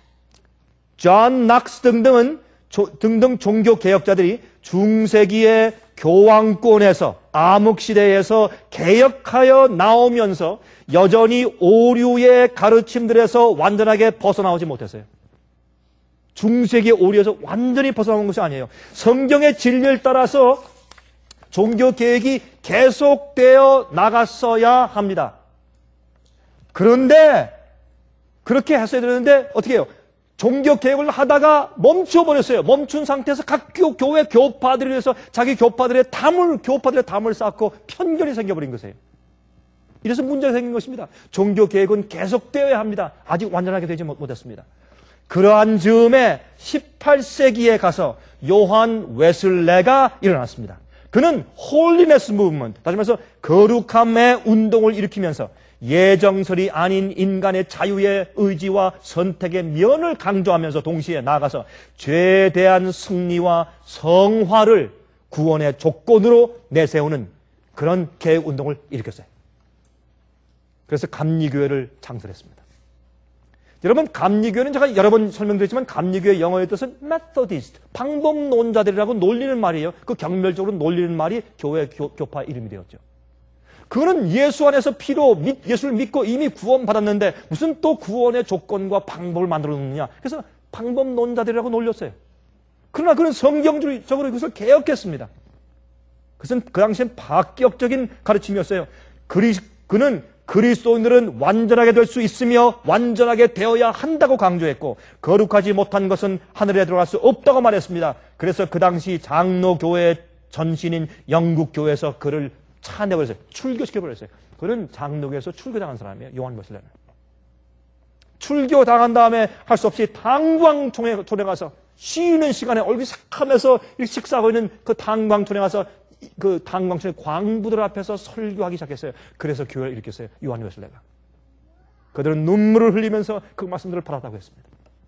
존 낙스 등등은 조, 등등 종교 개혁자들이 중세기의 교황권에서 암흑시대에서 개혁하여 나오면서 여전히 오류의 가르침들에서 완전하게 벗어나오지 못했어요. 중세기의 오류에서 완전히 벗어나온 것이 아니에요. 성경의 진리를 따라서 종교 개혁이 계속되어 나갔어야 합니다. 그런데 그렇게 했어야 되는데 어떻게 해요? 종교 개혁을 하다가 멈춰버렸어요. 멈춘 상태에서 각 교, 교회 교파들이 해서 자기 교파들의 담을, 교파들의 담을 쌓고 편견이 생겨버린 것이에요. 이래서 문제가 생긴 것입니다. 종교 개혁은 계속되어야 합니다. 아직 완전하게 되지 못했습니다. 그러한 즈음에 십팔 세기에 가서 요한 웨슬레가 일어났습니다. 그는 홀리네스 무브먼트, 다시 말해서 거룩함의 운동을 일으키면서 예정설이 아닌 인간의 자유의 의지와 선택의 면을 강조하면서 동시에 나아가서 죄에 대한 승리와 성화를 구원의 조건으로 내세우는 그런 개혁운동을 일으켰어요. 그래서 감리교회를 창설했습니다. 여러분, 감리교회는 제가 여러 번 설명드렸지만 감리교회 영어의 뜻은 Methodist, 방법론자들이라고 놀리는 말이에요. 그 경멸적으로 놀리는 말이 교회 교, 교파 이름이 되었죠. 그거는 예수 안에서 피로 믿, 예수를 믿고 이미 구원받았는데 무슨 또 구원의 조건과 방법을 만들어 놓느냐. 그래서 방법론자들이라고 놀렸어요. 그러나 그는 성경적으로 이것을 개혁했습니다. 그것은 그 당시엔 파격적인 가르침이었어요. 그리, 그는 그리스도인들은 완전하게 될 수 있으며 완전하게 되어야 한다고 강조했고 거룩하지 못한 것은 하늘에 들어갈 수 없다고 말했습니다. 그래서 그 당시 장로교회 전신인 영국교회에서 그를 차내버렸어요. 출교시켜버렸어요. 그는 장로교회에서 출교당한 사람이에요. 요한 웨슬레는. 출교당한 다음에 할 수 없이 당광촌에 가서 쉬는 시간에 얼굴이 새카면서 식사하고 있는 그 당광촌에 가서 그 당광촌의 광부들 앞에서 설교하기 시작했어요. 그래서 교회를 일으켰어요. 요한 웨슬레가. 그들은 눈물을 흘리면서 그 말씀들을 받았다고 했습니다.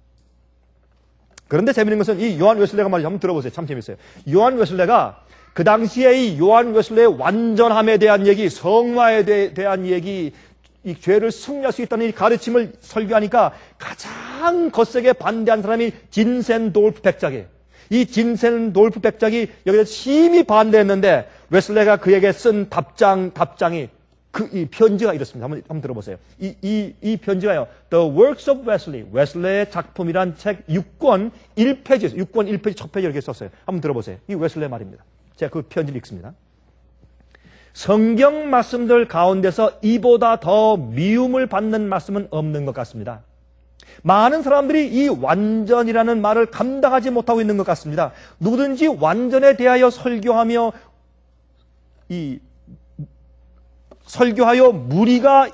그런데 재미있는 것은 이 요한 웨슬레가 말이죠. 한번 들어보세요. 참 재밌어요. 요한 웨슬레가 그 당시에 이 요한 웨슬레의 완전함에 대한 얘기, 성화에 대, 대한 얘기, 이 죄를 승리할 수 있다는 이 가르침을 설교하니까 가장 거세게 반대한 사람이 진센돌프 백작이에요. 이 진센돌프 백작이 여기서 심히 반대했는데 웨슬레가 그에게 쓴 답장, 답장이 그 이 편지가 이렇습니다. 한번, 한번 들어보세요. 이, 이, 이 편지가요. The Works of Wesley, 웨슬레의 작품이란 책 육 권 일 페이지에서 육 권 일 페이지 첫 페이지 이렇게 썼어요. 한번 들어보세요. 이 웨슬레 말입니다. 제가 그 편지를 읽습니다. 성경 말씀들 가운데서 이보다 더 미움을 받는 말씀은 없는 것 같습니다. 많은 사람들이 이 완전이라는 말을 감당하지 못하고 있는 것 같습니다. 누구든지 완전에 대하여 설교하며 이 설교하여 무리가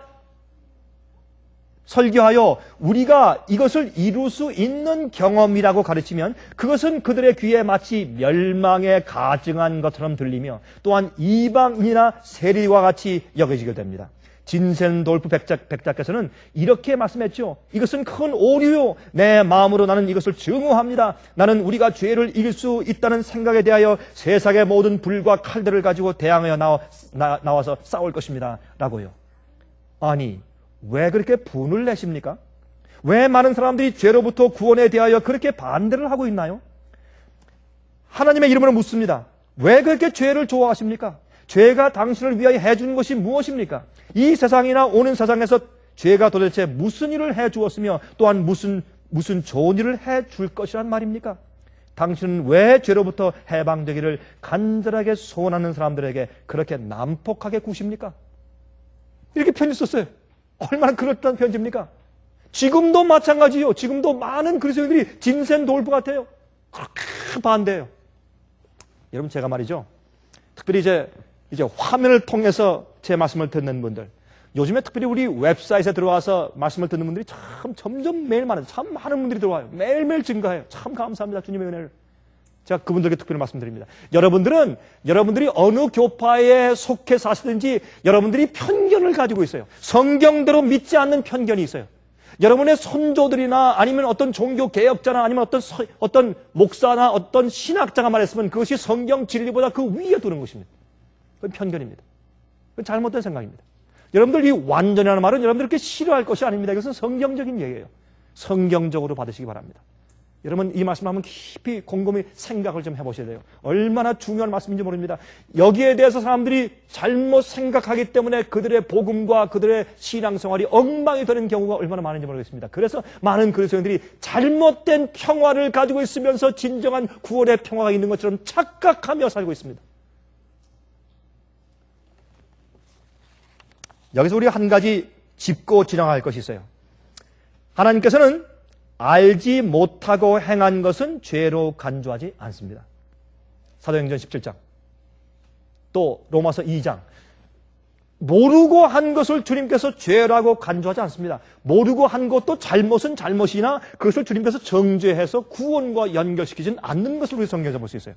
설교하여 우리가 이것을 이룰 수 있는 경험이라고 가르치면 그것은 그들의 귀에 마치 멸망에 가증한 것처럼 들리며 또한 이방인이나 세리와 같이 여겨지게 됩니다. 진센돌프 백작, 백작께서는 이렇게 말씀했죠. 이것은 큰 오류요. 내 마음으로 나는 이것을 증오합니다. 나는 우리가 죄를 이길 수 있다는 생각에 대하여 세상의 모든 불과 칼들을 가지고 대항하여 나와, 나, 나와서 싸울 것입니다. 라고요. 아니, 왜 그렇게 분을 내십니까? 왜 많은 사람들이 죄로부터 구원에 대하여 그렇게 반대를 하고 있나요? 하나님의 이름으로 묻습니다. 왜 그렇게 죄를 좋아하십니까? 죄가 당신을 위하여 해준 것이 무엇입니까? 이 세상이나 오는 세상에서 죄가 도대체 무슨 일을 해주었으며 또한 무슨 무슨 좋은 일을 해줄 것이란 말입니까? 당신은 왜 죄로부터 해방되기를 간절하게 소원하는 사람들에게 그렇게 난폭하게 구십니까? 이렇게 편지 썼어요. 얼마나 그럴듯한 편지입니까? 지금도 마찬가지요. 지금도 많은 그리스도인들이 진센돌프 같아요. 그렇게 반대해요. 여러분, 제가 말이죠. 특별히 이제 이제 화면을 통해서 제 말씀을 듣는 분들, 요즘에 특별히 우리 웹사이트에 들어와서 말씀을 듣는 분들이 참 점점 매일 많아요. 참 많은 분들이 들어와요. 매일매일 증가해요. 참 감사합니다. 주님의 은혜를. 제가 그분들께 특별히 말씀드립니다. 여러분들은 여러분들이 어느 교파에 속해 사시든지 여러분들이 편견을 가지고 있어요. 성경대로 믿지 않는 편견이 있어요. 여러분의 선조들이나 아니면 어떤 종교 개혁자나 아니면 어떤 서, 어떤 목사나 어떤 신학자가 말했으면 그것이 성경 진리보다 그 위에 두는 것입니다. 그건 편견입니다. 그건 잘못된 생각입니다. 여러분들 이 완전이라는 말은 여러분들 그렇게 싫어할 것이 아닙니다. 이것은 성경적인 얘기예요. 성경적으로 받으시기 바랍니다. 여러분, 이 말씀을 한번 깊이 곰곰이 생각을 좀 해보셔야 돼요. 얼마나 중요한 말씀인지 모릅니다. 여기에 대해서 사람들이 잘못 생각하기 때문에 그들의 복음과 그들의 신앙생활이 엉망이 되는 경우가 얼마나 많은지 모르겠습니다. 그래서 많은 그리스도인들이 잘못된 평화를 가지고 있으면서 진정한 구원의 평화가 있는 것처럼 착각하며 살고 있습니다. 여기서 우리가 한 가지 짚고 지나갈 것이 있어요. 하나님께서는 알지 못하고 행한 것은 죄로 간주하지 않습니다. 사도행전 십칠 장, 또 로마서 이 장. 모르고 한 것을 주님께서 죄라고 간주하지 않습니다. 모르고 한 것도 잘못은 잘못이나 그것을 주님께서 정죄해서 구원과 연결시키진 않는 것을 우리 성경에서 볼 수 있어요.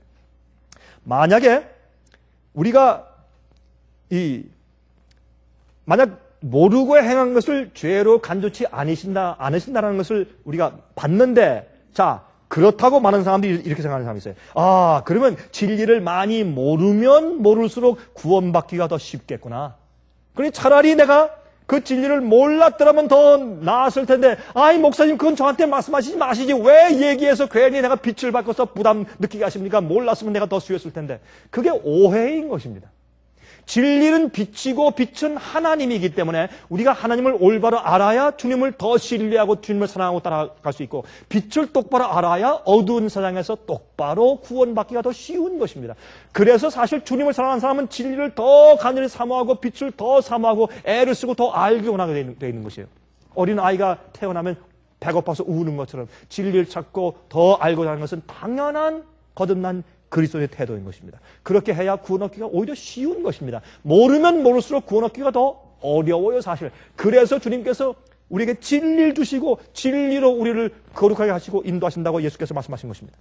만약에 우리가 이 만약 모르고 행한 것을 죄로 간주치 않으신다, 않으신다라는 것을 우리가 봤는데, 자, 그렇다고 많은 사람들이 이렇게 생각하는 사람이 있어요. 아, 그러면 진리를 많이 모르면 모를수록 구원받기가 더 쉽겠구나. 그러니 차라리 내가 그 진리를 몰랐더라면 더 나았을 텐데, 아이, 목사님, 그건 저한테 말씀하시지 마시지. 왜 얘기해서 괜히 내가 빛을 받고서 부담 느끼게 하십니까? 몰랐으면 내가 더 쉬웠을 텐데. 그게 오해인 것입니다. 진리는 빛이고 빛은 하나님이기 때문에 우리가 하나님을 올바로 알아야 주님을 더 신뢰하고 주님을 사랑하고 따라갈 수 있고, 빛을 똑바로 알아야 어두운 세상에서 똑바로 구원받기가 더 쉬운 것입니다. 그래서 사실 주님을 사랑하는 사람은 진리를 더 간절히 사모하고 빛을 더 사모하고 애를 쓰고 더 알기 원하게 되어 있는 것이에요. 어린 아이가 태어나면 배고파서 우는 것처럼 진리를 찾고 더 알고자 하는 것은 당연한 거듭난 그리스도의 태도인 것입니다. 그렇게 해야 구원 얻기가 오히려 쉬운 것입니다. 모르면 모를수록 구원 얻기가 더 어려워요, 사실. 그래서 주님께서 우리에게 진리를 주시고 진리로 우리를 거룩하게 하시고 인도하신다고 예수께서 말씀하신 것입니다.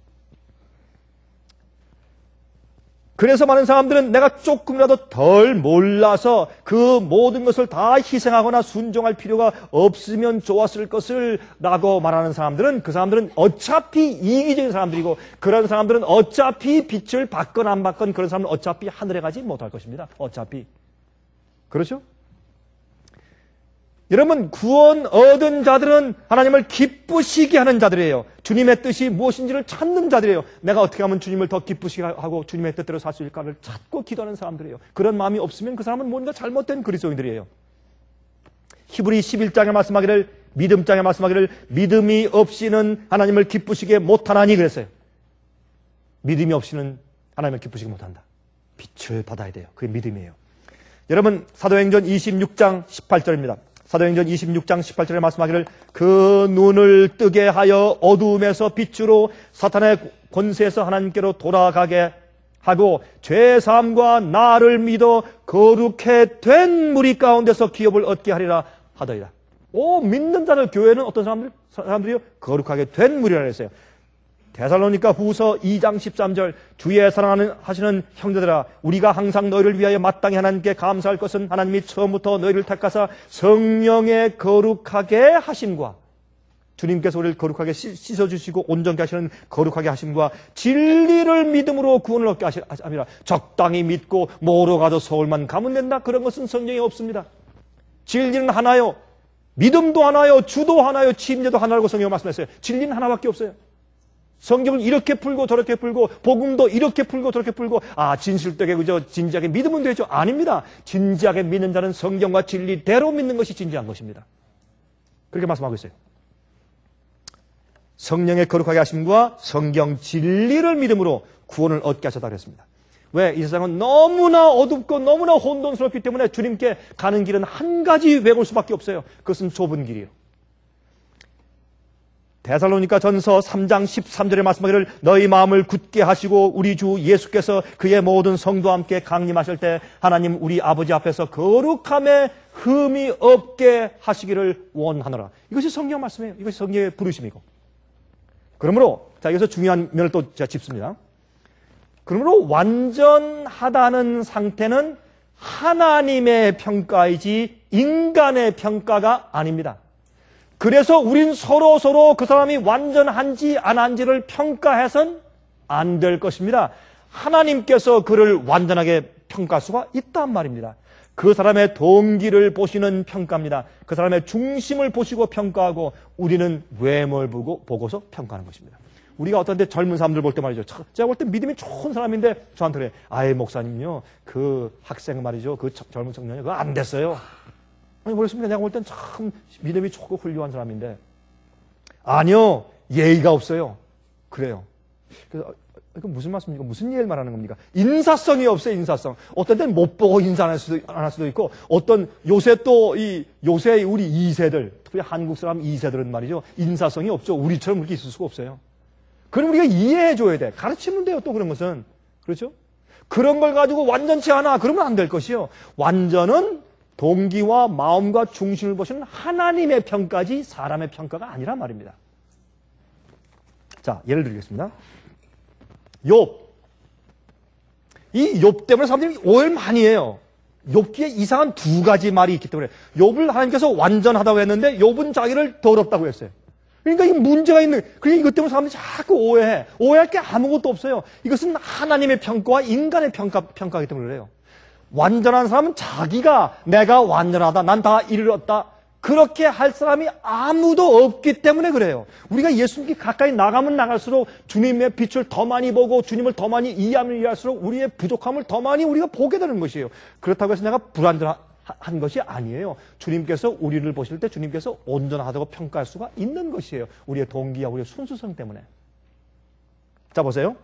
그래서 많은 사람들은 내가 조금이라도 덜 몰라서 그 모든 것을 다 희생하거나 순종할 필요가 없으면 좋았을 것을 라고 말하는 사람들은, 그 사람들은 어차피 이기적인 사람들이고, 그런 사람들은 어차피 빛을 받건 안 받건 그런 사람은 어차피 하늘에 가지 못할 것입니다. 어차피. 그렇죠? 여러분, 구원 얻은 자들은 하나님을 기쁘시게 하는 자들이에요. 주님의 뜻이 무엇인지를 찾는 자들이에요. 내가 어떻게 하면 주님을 더 기쁘시게 하고 주님의 뜻대로 살 수 있을까를 찾고 기도하는 사람들이에요. 그런 마음이 없으면 그 사람은 뭔가 잘못된 그리스도인들이에요. 히브리 십일 장에 말씀하기를, 믿음 장에 말씀하기를, 믿음이 없이는 하나님을 기쁘시게 못하나니 그랬어요. 믿음이 없이는 하나님을 기쁘시게 못한다. 빛을 받아야 돼요. 그게 믿음이에요. 여러분, 사도행전 이십육 장 십팔 절입니다. 사도행전 이십육 장 십팔 절에 말씀하기를, 그 눈을 뜨게 하여 어두움에서 빛으로 사탄의 권세에서 하나님께로 돌아가게 하고 죄사함과 나를 믿어 거룩해 된 무리 가운데서 기업을 얻게 하리라 하더이다. 오, 믿는 자들, 교회는 어떤 사람들, 사람들이요? 거룩하게 된 무리라 했어요. 데살로니가 후서 이 장 십삼 절, 주의 사랑하는 하시는 형제들아, 우리가 항상 너희를 위하여 마땅히 하나님께 감사할 것은 하나님이 처음부터 너희를 택하사 성령의 거룩하게 하심과, 주님께서 우리를 거룩하게 씻어주시고 온전케 하시는 거룩하게 하심과 진리를 믿음으로 구원을 얻게 하시라. 적당히 믿고 뭐로 가도 서울만 가면 된다, 그런 것은 성경에 없습니다. 진리는 하나요, 믿음도 하나요, 주도 하나요, 침례도 하나라고 성경에 말씀했어요. 진리는 하나밖에 없어요. 성경을 이렇게 풀고 저렇게 풀고 복음도 이렇게 풀고 저렇게 풀고, 아, 진실되게 그저 진지하게 믿으면 되죠. 아닙니다. 진지하게 믿는 자는 성경과 진리대로 믿는 것이 진지한 것입니다. 그렇게 말씀하고 있어요. 성령의 거룩하게 하심과 성경 진리를 믿음으로 구원을 얻게 하셨다 그랬습니다. 왜? 이 세상은 너무나 어둡고 너무나 혼돈스럽기 때문에 주님께 가는 길은 한 가지 외울 수밖에 없어요. 그것은 좁은 길이에요. 데살로니가 전서 삼 장 십삼 절에 말씀하기를, 너희 마음을 굳게 하시고 우리 주 예수께서 그의 모든 성도와 함께 강림하실 때 하나님 우리 아버지 앞에서 거룩함에 흠이 없게 하시기를 원하노라. 이것이 성경 말씀이에요. 이것이 성경의 부르심이고. 그러므로, 자, 여기서 중요한 면을 또 제가 짚습니다. 그러므로 완전하다는 상태는 하나님의 평가이지 인간의 평가가 아닙니다. 그래서 우린 서로 서로 그 사람이 완전한지 안 한지를 평가해선 안 될 것입니다. 하나님께서 그를 완전하게 평가할 수가 있단 말입니다. 그 사람의 동기를 보시는 평가입니다. 그 사람의 중심을 보시고 평가하고, 우리는 외모를 보고, 보고서 평가하는 것입니다. 우리가 어떤 때 젊은 사람들 볼 때 말이죠. 제가 볼 때 믿음이 좋은 사람인데 저한테 그래, 아예 목사님요, 그 학생 말이죠, 그 젊은 청년이 그거 안 됐어요. 아니, 그렇습니다. 내가 볼 땐 참 믿음이 좋고 훌륭한 사람인데. 아니요, 예의가 없어요. 그래요. 그래서, 이거 무슨 말씀입니까? 무슨 예의를 말하는 겁니까? 인사성이 없어요, 인사성. 어떤 때는 못 보고 인사 안 할 수도, 안 할 수도 있고, 어떤 요새 또 이, 요새 우리 이 세들, 특히 한국 사람 이 세들은 말이죠, 인사성이 없죠. 우리처럼 그렇게 있을 수가 없어요. 그럼 우리가 이해해줘야 돼. 가르치면 돼요, 또 그런 것은. 그렇죠? 그런 걸 가지고 완전치 않아. 그러면 안 될 것이요. 완전은 동기와 마음과 중심을 보시는 하나님의 평가지 사람의 평가가 아니란 말입니다. 자, 예를 드리겠습니다. 욥. 이 욥 때문에 사람들이 오해를 많이 해요. 욥기에 이상한 두 가지 말이 있기 때문에 욥을 하나님께서 완전하다고 했는데 욥은 자기를 더럽다고 했어요. 그러니까 이 문제가 있는, 그러니까 이것 때문에 사람들이 자꾸 오해해. 오해할 게 아무것도 없어요. 이것은 하나님의 평가와 인간의 평가, 평가이기 때문에 그래요. 완전한 사람은 자기가 내가 완전하다, 난 다 이르렀다, 그렇게 할 사람이 아무도 없기 때문에 그래요. 우리가 예수님께 가까이 나가면 나갈수록 주님의 빛을 더 많이 보고 주님을 더 많이 이해하면 이해할수록 우리의 부족함을 더 많이 우리가 보게 되는 것이에요. 그렇다고 해서 내가 불완전한 것이 아니에요. 주님께서 우리를 보실 때 주님께서 온전하다고 평가할 수가 있는 것이에요. 우리의 동기와 우리의 순수성 때문에. 자, 보세요.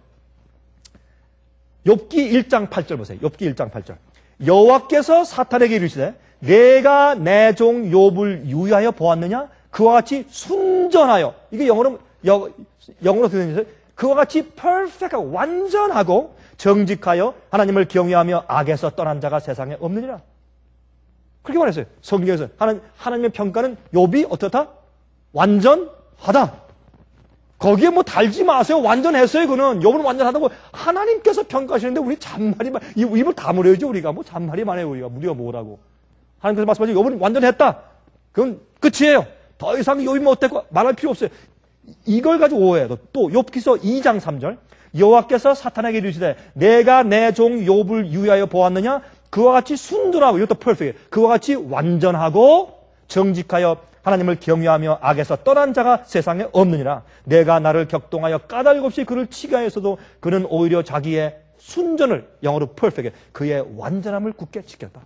욥기 일 장 팔 절 보세요. 욥기 일 장 팔 절. 여호와께서 사탄에게 이르시되 내가 내 종 욥을 유의하여 보았느냐? 그와 같이 순전하여, 이게 영어로 여, 영어로 들으면서 그와 같이 perfect, 완전하고 정직하여 하나님을 경외하며 악에서 떠난 자가 세상에 없느니라. 그렇게 말했어요. 성경에서 하나님, 하나님의 평가는 욥이 어떻다? 완전하다. 거기에 뭐 달지 마세요. 완전했어요. 그는 욥은 완전하다고 하나님께서 평가하시는데 우리 잔말이 많, 입을 다물어야죠. 우리가 뭐 잔말이 많아요. 우리가 우리가 뭐라고. 하나님께서 말씀하시죠. 욥은 완전했다. 그건 끝이에요. 더 이상 욥이 뭐 어땠고 말할 필요 없어요. 이걸 가지고 오해해도 또 욥기서 이 장 삼 절. 여호와께서 사탄에게 이르시되 내가 내 종 욥을 유의하여 보았느냐? 그와 같이 순전하고, 이것도 퍼펙트, 그와 같이 완전하고 정직하여 하나님을 경외하며 악에서 떠난 자가 세상에 없느니라. 내가 나를 격동하여 까닭 없이 그를 치게 하였어도 그는 오히려 자기의 순전을, 영어로 perfect, 그의 완전함을 굳게 지켰다.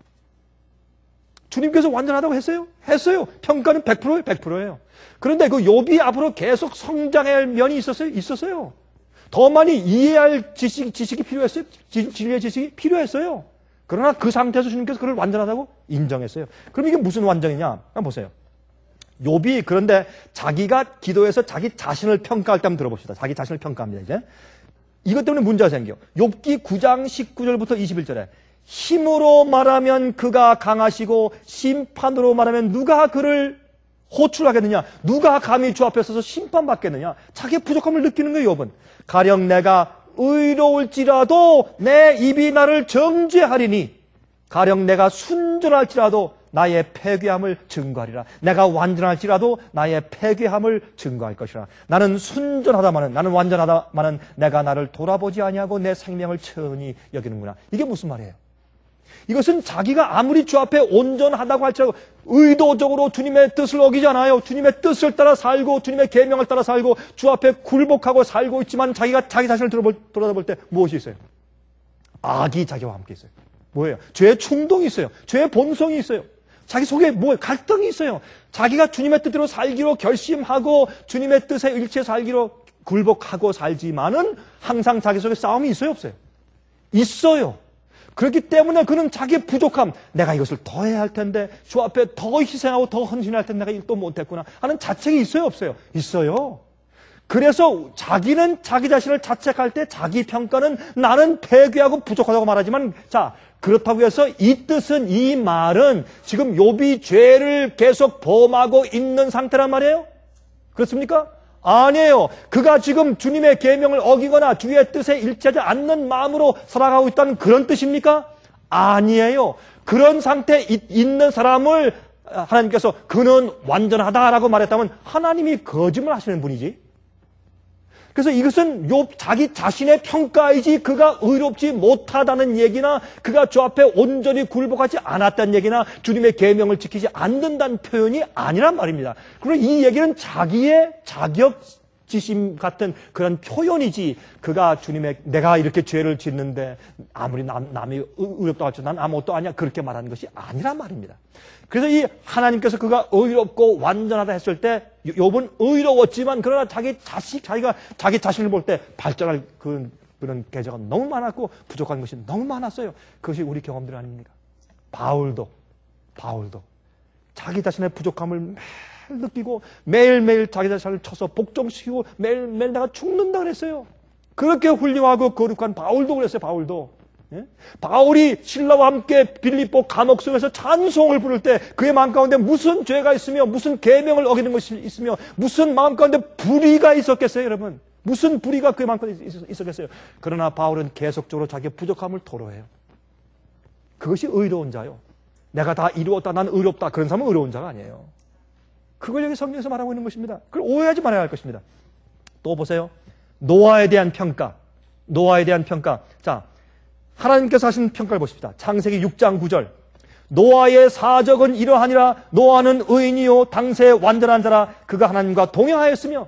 주님께서 완전하다고 했어요? 했어요. 평가는 백 퍼센트예요. 백 퍼센트예요. 그런데 그 욥이 앞으로 계속 성장할 면이 있었어요? 있었어요. 더 많이 이해할 지식, 지식이 필요했어요? 지, 진리의 지식이 필요했어요. 그러나 그 상태에서 주님께서 그를 완전하다고 인정했어요. 그럼 이게 무슨 완전이냐? 한번 보세요. 욥이 그런데 자기가 기도해서 자기 자신을 평가할 때 한번 들어봅시다. 자기 자신을 평가합니다. 이제 이것 때문에 문제가 생겨. 욥기 구 장 십구 절부터 이십일 절에 힘으로 말하면 그가 강하시고 심판으로 말하면 누가 그를 호출하겠느냐? 누가 감히 주 앞에 서서 심판받겠느냐? 자기의 부족함을 느끼는 거예요. 욥은 가령 내가 의로울지라도 내 입이 나를 정죄하리니 가령 내가 순전할지라도 나의 패괴함을 증거하리라. 내가 완전할지라도 나의 패괴함을 증거할 것이라. 나는 순전하다마는, 나는 완전하다마는 내가 나를 돌아보지 아니하고 내 생명을 천히 여기는구나. 이게 무슨 말이에요? 이것은 자기가 아무리 주 앞에 온전하다고 할지라도 의도적으로 주님의 뜻을 어기잖아요. 주님의 뜻을 따라 살고 주님의 계명을 따라 살고 주 앞에 굴복하고 살고 있지만 자기가 자기 자신을 돌아볼 때 무엇이 있어요? 악이 자기와 함께 있어요. 뭐예요? 죄의 충동이 있어요. 죄의 본성이 있어요. 자기 속에 뭐 갈등이 있어요. 자기가 주님의 뜻대로 살기로 결심하고 주님의 뜻에 일치해 살기로 굴복하고 살지만은 항상 자기 속에 싸움이 있어요, 없어요? 있어요. 그렇기 때문에 그는 자기의 부족함, 내가 이것을 더 해야 할 텐데 주 앞에 더 희생하고 더 헌신할 텐데 내가 또 못했구나 하는 자책이 있어요, 없어요? 있어요. 그래서 자기는 자기 자신을 자책할 때 자기 평가는 나는 패괴하고 부족하다고 말하지만, 자, 그렇다고 해서 이 뜻은, 이 말은 지금 욥이 죄를 계속 범하고 있는 상태란 말이에요? 그렇습니까? 아니에요. 그가 지금 주님의 계명을 어기거나 주의 뜻에 일치하지 않는 마음으로 살아가고 있다는 그런 뜻입니까? 아니에요. 그런 상태에 있는 사람을 하나님께서 그는 완전하다라고 말했다면 하나님이 거짓말 하시는 분이지. 그래서 이것은 욥 자기 자신의 평가이지 그가 의롭지 못하다는 얘기나 그가 주 앞에 온전히 굴복하지 않았다는 얘기나 주님의 계명을 지키지 않는다는 표현이 아니란 말입니다. 그리고 이 얘기는 자기의 자격지심 같은 그런 표현이지, 그가 주님의, 내가 이렇게 죄를 짓는데 아무리 남, 남이 의롭다고 할지 난 아무것도 아니야, 그렇게 말하는 것이 아니란 말입니다. 그래서 이 하나님께서 그가 의롭고 완전하다 했을 때 욥은 의로웠지만 그러나 자기 자식, 자기가 자기 자신을 볼 때 발전할 그, 그런 계좌가 너무 많았고 부족한 것이 너무 많았어요. 그것이 우리 경험들 아닙니까? 바울도 바울도 자기 자신의 부족함을 매일 느끼고 매일매일 자기 자신을 쳐서 복종시키고 매일매일 내가 죽는다 그랬어요. 그렇게 훌륭하고 거룩한 바울도 그랬어요. 바울도. 예? 바울이 신라와 함께 빌립보 감옥 속에서 찬송을 부를 때 그의 마음 가운데 무슨 죄가 있으며 무슨 계명을 어기는 것이 있으며 무슨 마음 가운데 불의가 있었겠어요, 여러분? 무슨 불의가 그의 마음 가운데 있었겠어요? 그러나 바울은 계속적으로 자기의 부족함을 토로해요. 그것이 의로운 자요. 내가 다 이루었다, 난 의롭다, 그런 사람은 의로운 자가 아니에요. 그걸 여기 성경에서 말하고 있는 것입니다. 그걸 오해하지 말아야 할 것입니다. 또 보세요. 노아에 대한 평가. 노아에 대한 평가. 자, 하나님께서 하신 평가를 보십시다. 창세기 육 장 구 절. 노아의 사적은 이러하니라. 노아는 의인이요 당세 완전한 자라. 그가 하나님과 동행하였으며.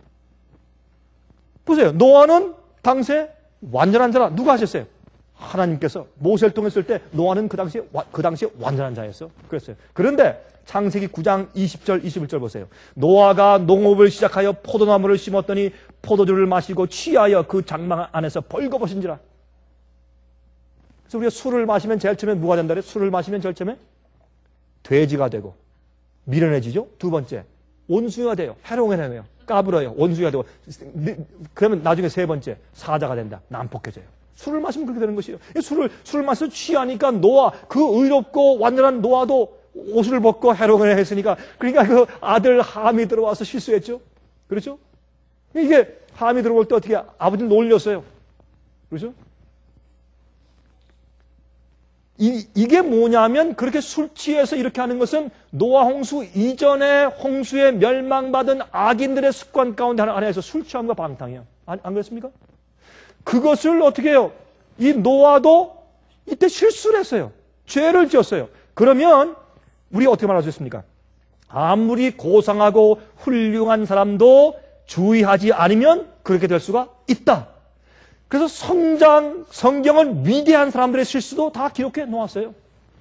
보세요. 노아는 당세 완전한 자라. 누가 하셨어요? 하나님께서 모세를 통했을 때 노아는 그 당시에 그 당시에 완전한 자였어. 그랬어요. 그런데 창세기 구 장 이십 절 이십일 절 보세요. 노아가 농업을 시작하여 포도나무를 심었더니 포도주를 마시고 취하여 그 장막 안에서 벌거벗은지라. 그래서 우리가 술을 마시면 제일 처음에 뭐가 된다 그래요? 술을 마시면 제일 처음에 돼지가 되고 미련해지죠. 두 번째 원수가 돼요. 해롱해내요. 까불어요. 원수가 되고 그러면 나중에 세 번째 사자가 된다. 난폭해져요. 술을 마시면 그렇게 되는 것이에요. 술을 술을 마셔서 취하니까 노아 그 의롭고 완전한 노아도 옷을 벗고 해롱을 했으니까 그러니까 그 아들 함이 들어와서 실수했죠. 그렇죠? 이게 함이 들어올 때 어떻게 아버지는 놀렸어요. 그렇죠? 이, 이게 뭐냐면 그렇게 술 취해서 이렇게 하는 것은 노아 홍수 이전에 홍수에 멸망받은 악인들의 습관 가운데 하나에서 술 취함과 방탕이에요. 안, 안 그렇습니까? 그것을 어떻게 해요? 이 노아도 이때 실수를 했어요. 죄를 지었어요. 그러면 우리 어떻게 말할 수 있습니까? 아무리 고상하고 훌륭한 사람도 주의하지 않으면 그렇게 될 수가 있다. 그래서 성장, 성경은 위대한 사람들의 실수도 다 기록해 놓았어요.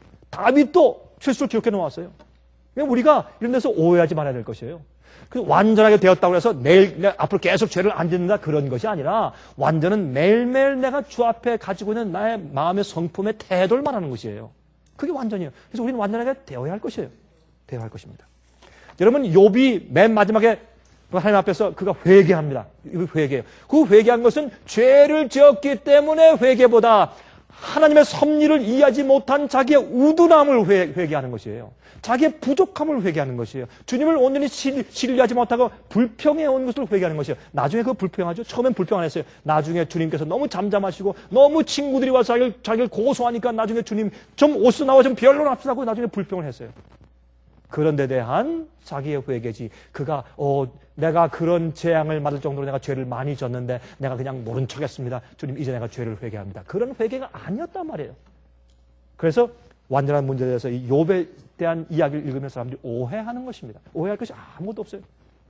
다윗도 실수를 기록해 놓았어요. 그러니까 우리가 이런 데서 오해하지 말아야 될 것이에요. 그 완전하게 되었다고 해서 내일, 내가 앞으로 계속 죄를 안 짓는다 그런 것이 아니라 완전은 매일매일 내가 주 앞에 가지고 있는 나의 마음의 성품의 태도를 말하는 것이에요. 그게 완전이에요. 그래서 우리는 완전하게 되어야 할 것이에요. 되어야 할 것입니다. 여러분, 욥이 맨 마지막에 하나님 앞에서 그가 회개합니다. 이거 회개예요. 그 회개한 것은 죄를 지었기 때문에 회개보다 하나님의 섭리를 이해하지 못한 자기의 우둔함을 회, 회개하는 것이에요. 자기의 부족함을 회개하는 것이에요. 주님을 온전히 신, 신뢰하지 못하고 불평해온 것을 회개하는 것이에요. 나중에 그거 불평하죠. 처음엔 불평 안 했어요. 나중에 주님께서 너무 잠잠하시고 너무 친구들이 와서 자기를, 자기를 고소하니까 나중에 주님 좀 옷을 나와 좀 변론합시다 하고 나중에 불평을 했어요. 그런 데 대한 자기의 회개지. 그가 어 내가 그런 재앙을 맞을 정도로 내가 죄를 많이 졌는데 내가 그냥 모른 척했습니다. 주님 이제 내가 죄를 회개합니다. 그런 회개가 아니었단 말이에요. 그래서 완전한 문제에 대해서 이 욥에 대한 이야기를 읽으면서 사람들이 오해하는 것입니다. 오해할 것이 아무것도 없어요.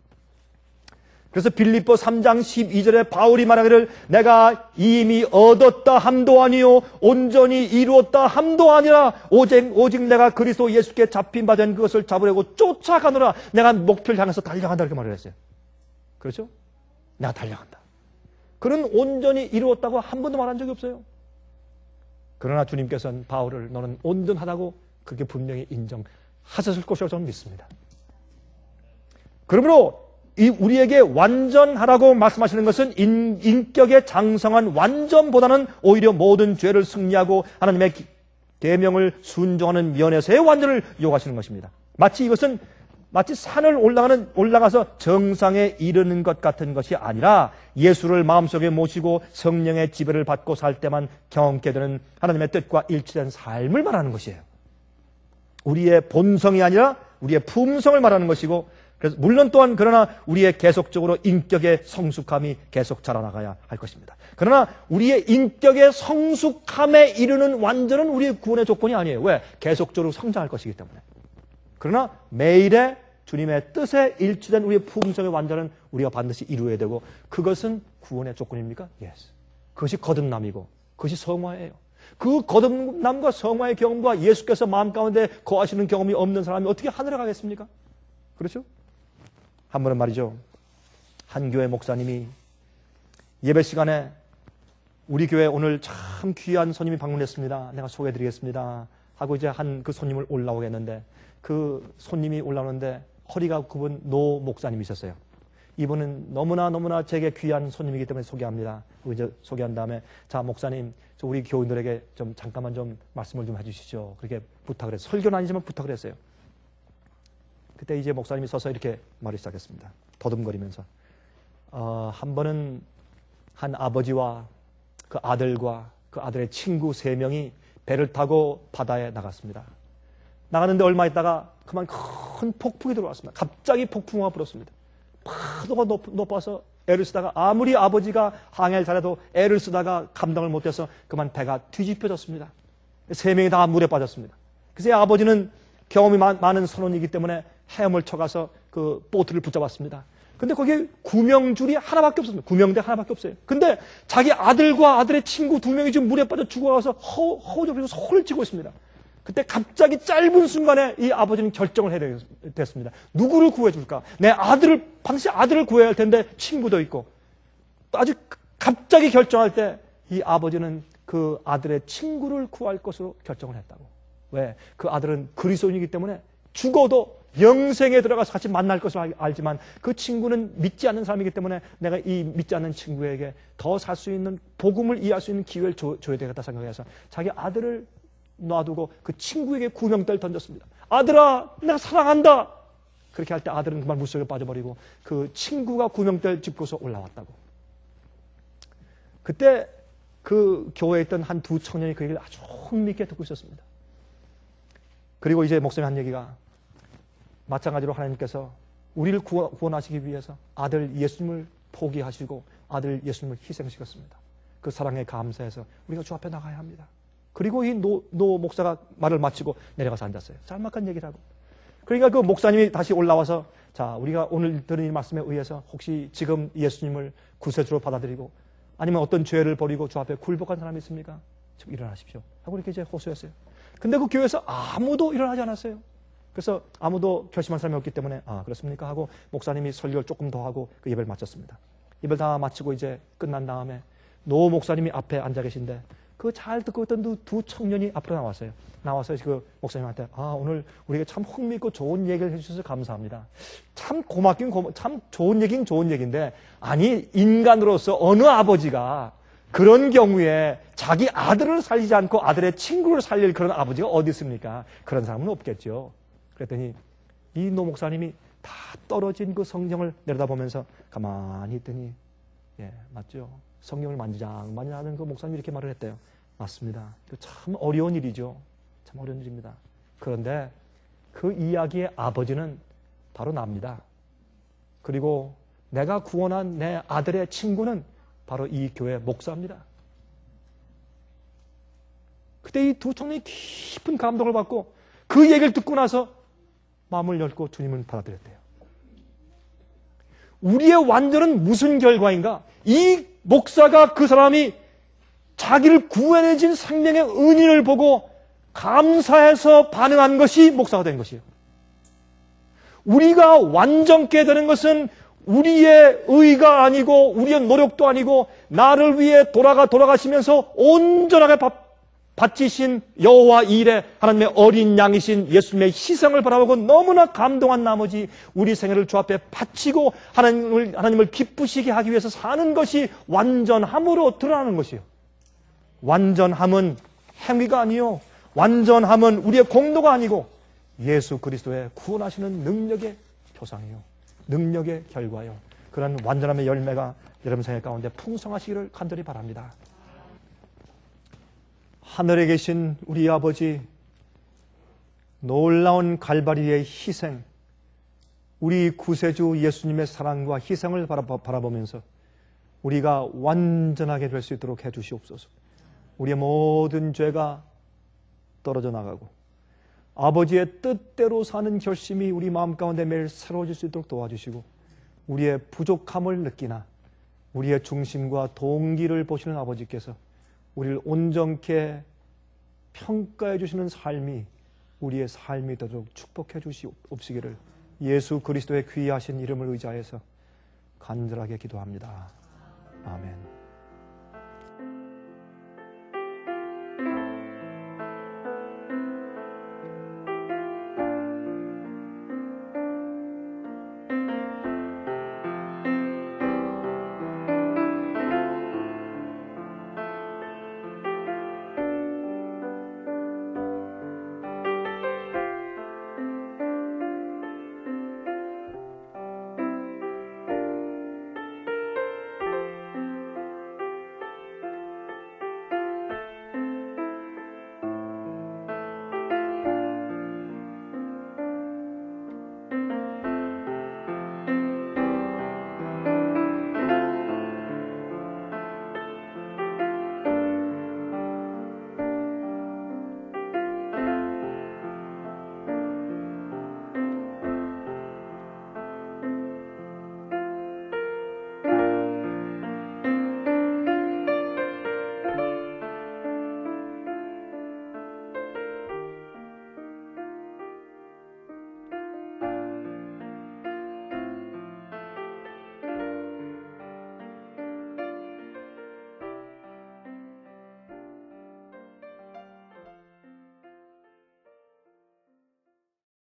그래서 빌립보 삼 장 십이 절에 바울이 말하기를 내가 이미 얻었다 함도 아니요 온전히 이루었다 함도 아니라 오직, 오직 내가 그리스도 예수께 잡힌 바 된 그것을 잡으려고 쫓아가노라. 내가 목표를 향해서 달려간다 이렇게 말을 했어요. 그렇죠? 내가 달려간다. 그는 온전히 이루었다고 한 번도 말한 적이 없어요. 그러나 주님께서는 바울을 너는 온전하다고 그렇게 분명히 인정하셨을 것이라고 저는 믿습니다. 그러므로 이 우리에게 완전하라고 말씀하시는 것은 인, 인격의 장성한 완전보다는 오히려 모든 죄를 승리하고 하나님의 계명을 순종하는 면에서의 완전을 요구하시는 것입니다. 마치 이것은 마치 산을 올라가는 올라가서 정상에 이르는 것 같은 것이 아니라 예수를 마음속에 모시고 성령의 지배를 받고 살 때만 경험케 되는 하나님의 뜻과 일치된 삶을 말하는 것이에요. 우리의 본성이 아니라 우리의 품성을 말하는 것이고 그래서 물론 또한 그러나 우리의 계속적으로 인격의 성숙함이 계속 자라나가야 할 것입니다. 그러나 우리의 인격의 성숙함에 이르는 완전은 우리의 구원의 조건이 아니에요. 왜? 계속적으로 성장할 것이기 때문에. 그러나 매일의 주님의 뜻에 일치된 우리의 품성의 완전은 우리가 반드시 이루어야 되고 그것은 구원의 조건입니까? Yes. 그것이 거듭남이고 그것이 성화예요. 그 거듭남과 성화의 경험과 예수께서 마음 가운데 거하시는 경험이 없는 사람이 어떻게 하늘에 가겠습니까? 그렇죠? 한 번은 말이죠. 한 교회 목사님이 예배 시간에 우리 교회 오늘 참 귀한 손님이 방문했습니다. 내가 소개해드리겠습니다. 하고 이제 한 그 손님을 올라오겠는데 그 손님이 올라오는데 허리가 굽은 노 목사님이셨어요. 이분은 너무나 너무나 제게 귀한 손님이기 때문에 소개합니다. 그리고 이제 소개한 다음에 자 목사님 저 우리 교인들에게 좀 잠깐만 좀 말씀을 좀 해주시죠. 그렇게 부탁을 했어요. 설교는 아니지만 부탁을 했어요. 그때 이제 목사님이 서서 이렇게 말을 시작했습니다. 더듬거리면서 어, 한 번은 한 아버지와 그 아들과 그 아들의 친구 세 명이 배를 타고 바다에 나갔습니다. 나갔는데 얼마 있다가 그만 큰 폭풍이 들어왔습니다. 갑자기 폭풍우가 불었습니다. 파도가 높, 높아서 애를 쓰다가 아무리 아버지가 항해를 잘해도 애를 쓰다가 감당을 못해서 그만 배가 뒤집혀졌습니다. 세 명이 다 물에 빠졌습니다. 그래서 아버지는 경험이 많은 선원이기 때문에 헤엄을 쳐가서 그 보트를 붙잡았습니다. 근데 거기에 구명줄이 하나밖에 없습니다. 구명대 하나밖에 없어요. 근데 자기 아들과 아들의 친구 두 명이 지금 물에 빠져 죽어가서 허, 허우적해서 소리를 치고 있습니다. 그때 갑자기 짧은 순간에 이 아버지는 결정을 해야 됐습니다. 누구를 구해줄까? 내 아들을, 반드시 아들을 구해야 할 텐데 친구도 있고. 아주 갑자기 결정할 때 이 아버지는 그 아들의 친구를 구할 것으로 결정을 했다고. 왜? 그 아들은 그리스도인이기 때문에 죽어도 영생에 들어가서 같이 만날 것을 알지만 그 친구는 믿지 않는 사람이기 때문에 내가 이 믿지 않는 친구에게 더 살 수 있는 복음을 이해할 수 있는 기회를 줘, 줘야 되겠다 생각해서 자기 아들을 놔두고 그 친구에게 구명대를 던졌습니다. 아들아, 내가 사랑한다. 그렇게 할 때 아들은 그만 물속에 빠져버리고 그 친구가 구명대를 짚고서 올라왔다고. 그때 그 교회에 있던 한 두 청년이 그 얘기를 아주 흥미있게 듣고 있었습니다. 그리고 이제 목사님 한 얘기가 마찬가지로 하나님께서 우리를 구원하시기 위해서 아들 예수님을 포기하시고 아들 예수님을 희생시켰습니다. 그 사랑에 감사해서 우리가 주 앞에 나가야 합니다. 그리고 이 노, 노 목사가 말을 마치고 내려가서 앉았어요. 짤막한 얘기를 하고. 그러니까 그 목사님이 다시 올라와서 자, 우리가 오늘 들은 이 말씀에 의해서 혹시 지금 예수님을 구세주로 받아들이고 아니면 어떤 죄를 버리고 주 앞에 굴복한 사람이 있습니까? 지금 일어나십시오. 하고 이렇게 이제 호소했어요. 근데 그 교회에서 아무도 일어나지 않았어요. 그래서 아무도 결심한 사람이 없기 때문에 아, 그렇습니까? 하고 목사님이 설교를 조금 더 하고 그 예배를 마쳤습니다. 예배를 다 마치고 이제 끝난 다음에 노 목사님이 앞에 앉아 계신데 그 잘 듣고 있던 두, 두 청년이 앞으로 나왔어요. 나와서 그 목사님한테 아, 오늘 우리에게 참 흥미있고 좋은 얘기를 해주셔서 감사합니다. 참 고맙긴 고마, 참 좋은 얘긴 좋은 얘기인데 아니 인간으로서 어느 아버지가 그런 경우에 자기 아들을 살리지 않고 아들의 친구를 살릴 그런 아버지가 어디 있습니까? 그런 사람은 없겠죠. 그랬더니 이 노 목사님이 다 떨어진 그 성경을 내려다보면서 가만히 있더니 예, 맞죠. 성경을 만지작 만지작하는 그 목사님이 이렇게 말을 했대요. 맞습니다. 참 어려운 일이죠. 참 어려운 일입니다. 그런데 그 이야기의 아버지는 바로 납니다. 그리고 내가 구원한 내 아들의 친구는 바로 이 교회 목사입니다. 그때 이 두 청년이 깊은 감동을 받고 그 얘기를 듣고 나서 마음을 열고 주님을 받아들였대요. 우리의 완전은 무슨 결과인가? 이 목사가 그 사람이 자기를 구해내신 생명의 은인을 보고 감사해서 반응한 것이 목사가 된 것이에요. 우리가 완전케 되는 것은 우리의 의가 아니고 우리의 노력도 아니고 나를 위해 돌아가 돌아가시면서 온전하게 바치신 여호와 일에 하나님의 어린 양이신 예수님의 희생을 바라보고 너무나 감동한 나머지 우리 생애를 주 앞에 바치고 하나님을, 하나님을 기쁘시게 하기 위해서 사는 것이 완전함으로 드러나는 것이에요. 완전함은 행위가 아니요, 완전함은 우리의 공로가 아니고 예수 그리스도의 구원하시는 능력의 표상이요, 능력의 결과요. 그런 완전함의 열매가 여러분 생애 가운데 풍성하시기를 간절히 바랍니다. 하늘에 계신 우리 아버지, 놀라운 갈바리의 희생, 우리 구세주 예수님의 사랑과 희생을 바라보면서 우리가 완전하게 될 수 있도록 해주시옵소서. 우리의 모든 죄가 떨어져 나가고 아버지의 뜻대로 사는 결심이 우리 마음 가운데 매일 새로워질 수 있도록 도와주시고 우리의 부족함을 느끼나 우리의 중심과 동기를 보시는 아버지께서 우리를 온전케 평가해 주시는 삶이 우리의 삶이 되도록 축복해 주시옵시기를 예수 그리스도의 귀하신 이름을 의지하여서 간절하게 기도합니다. 아멘.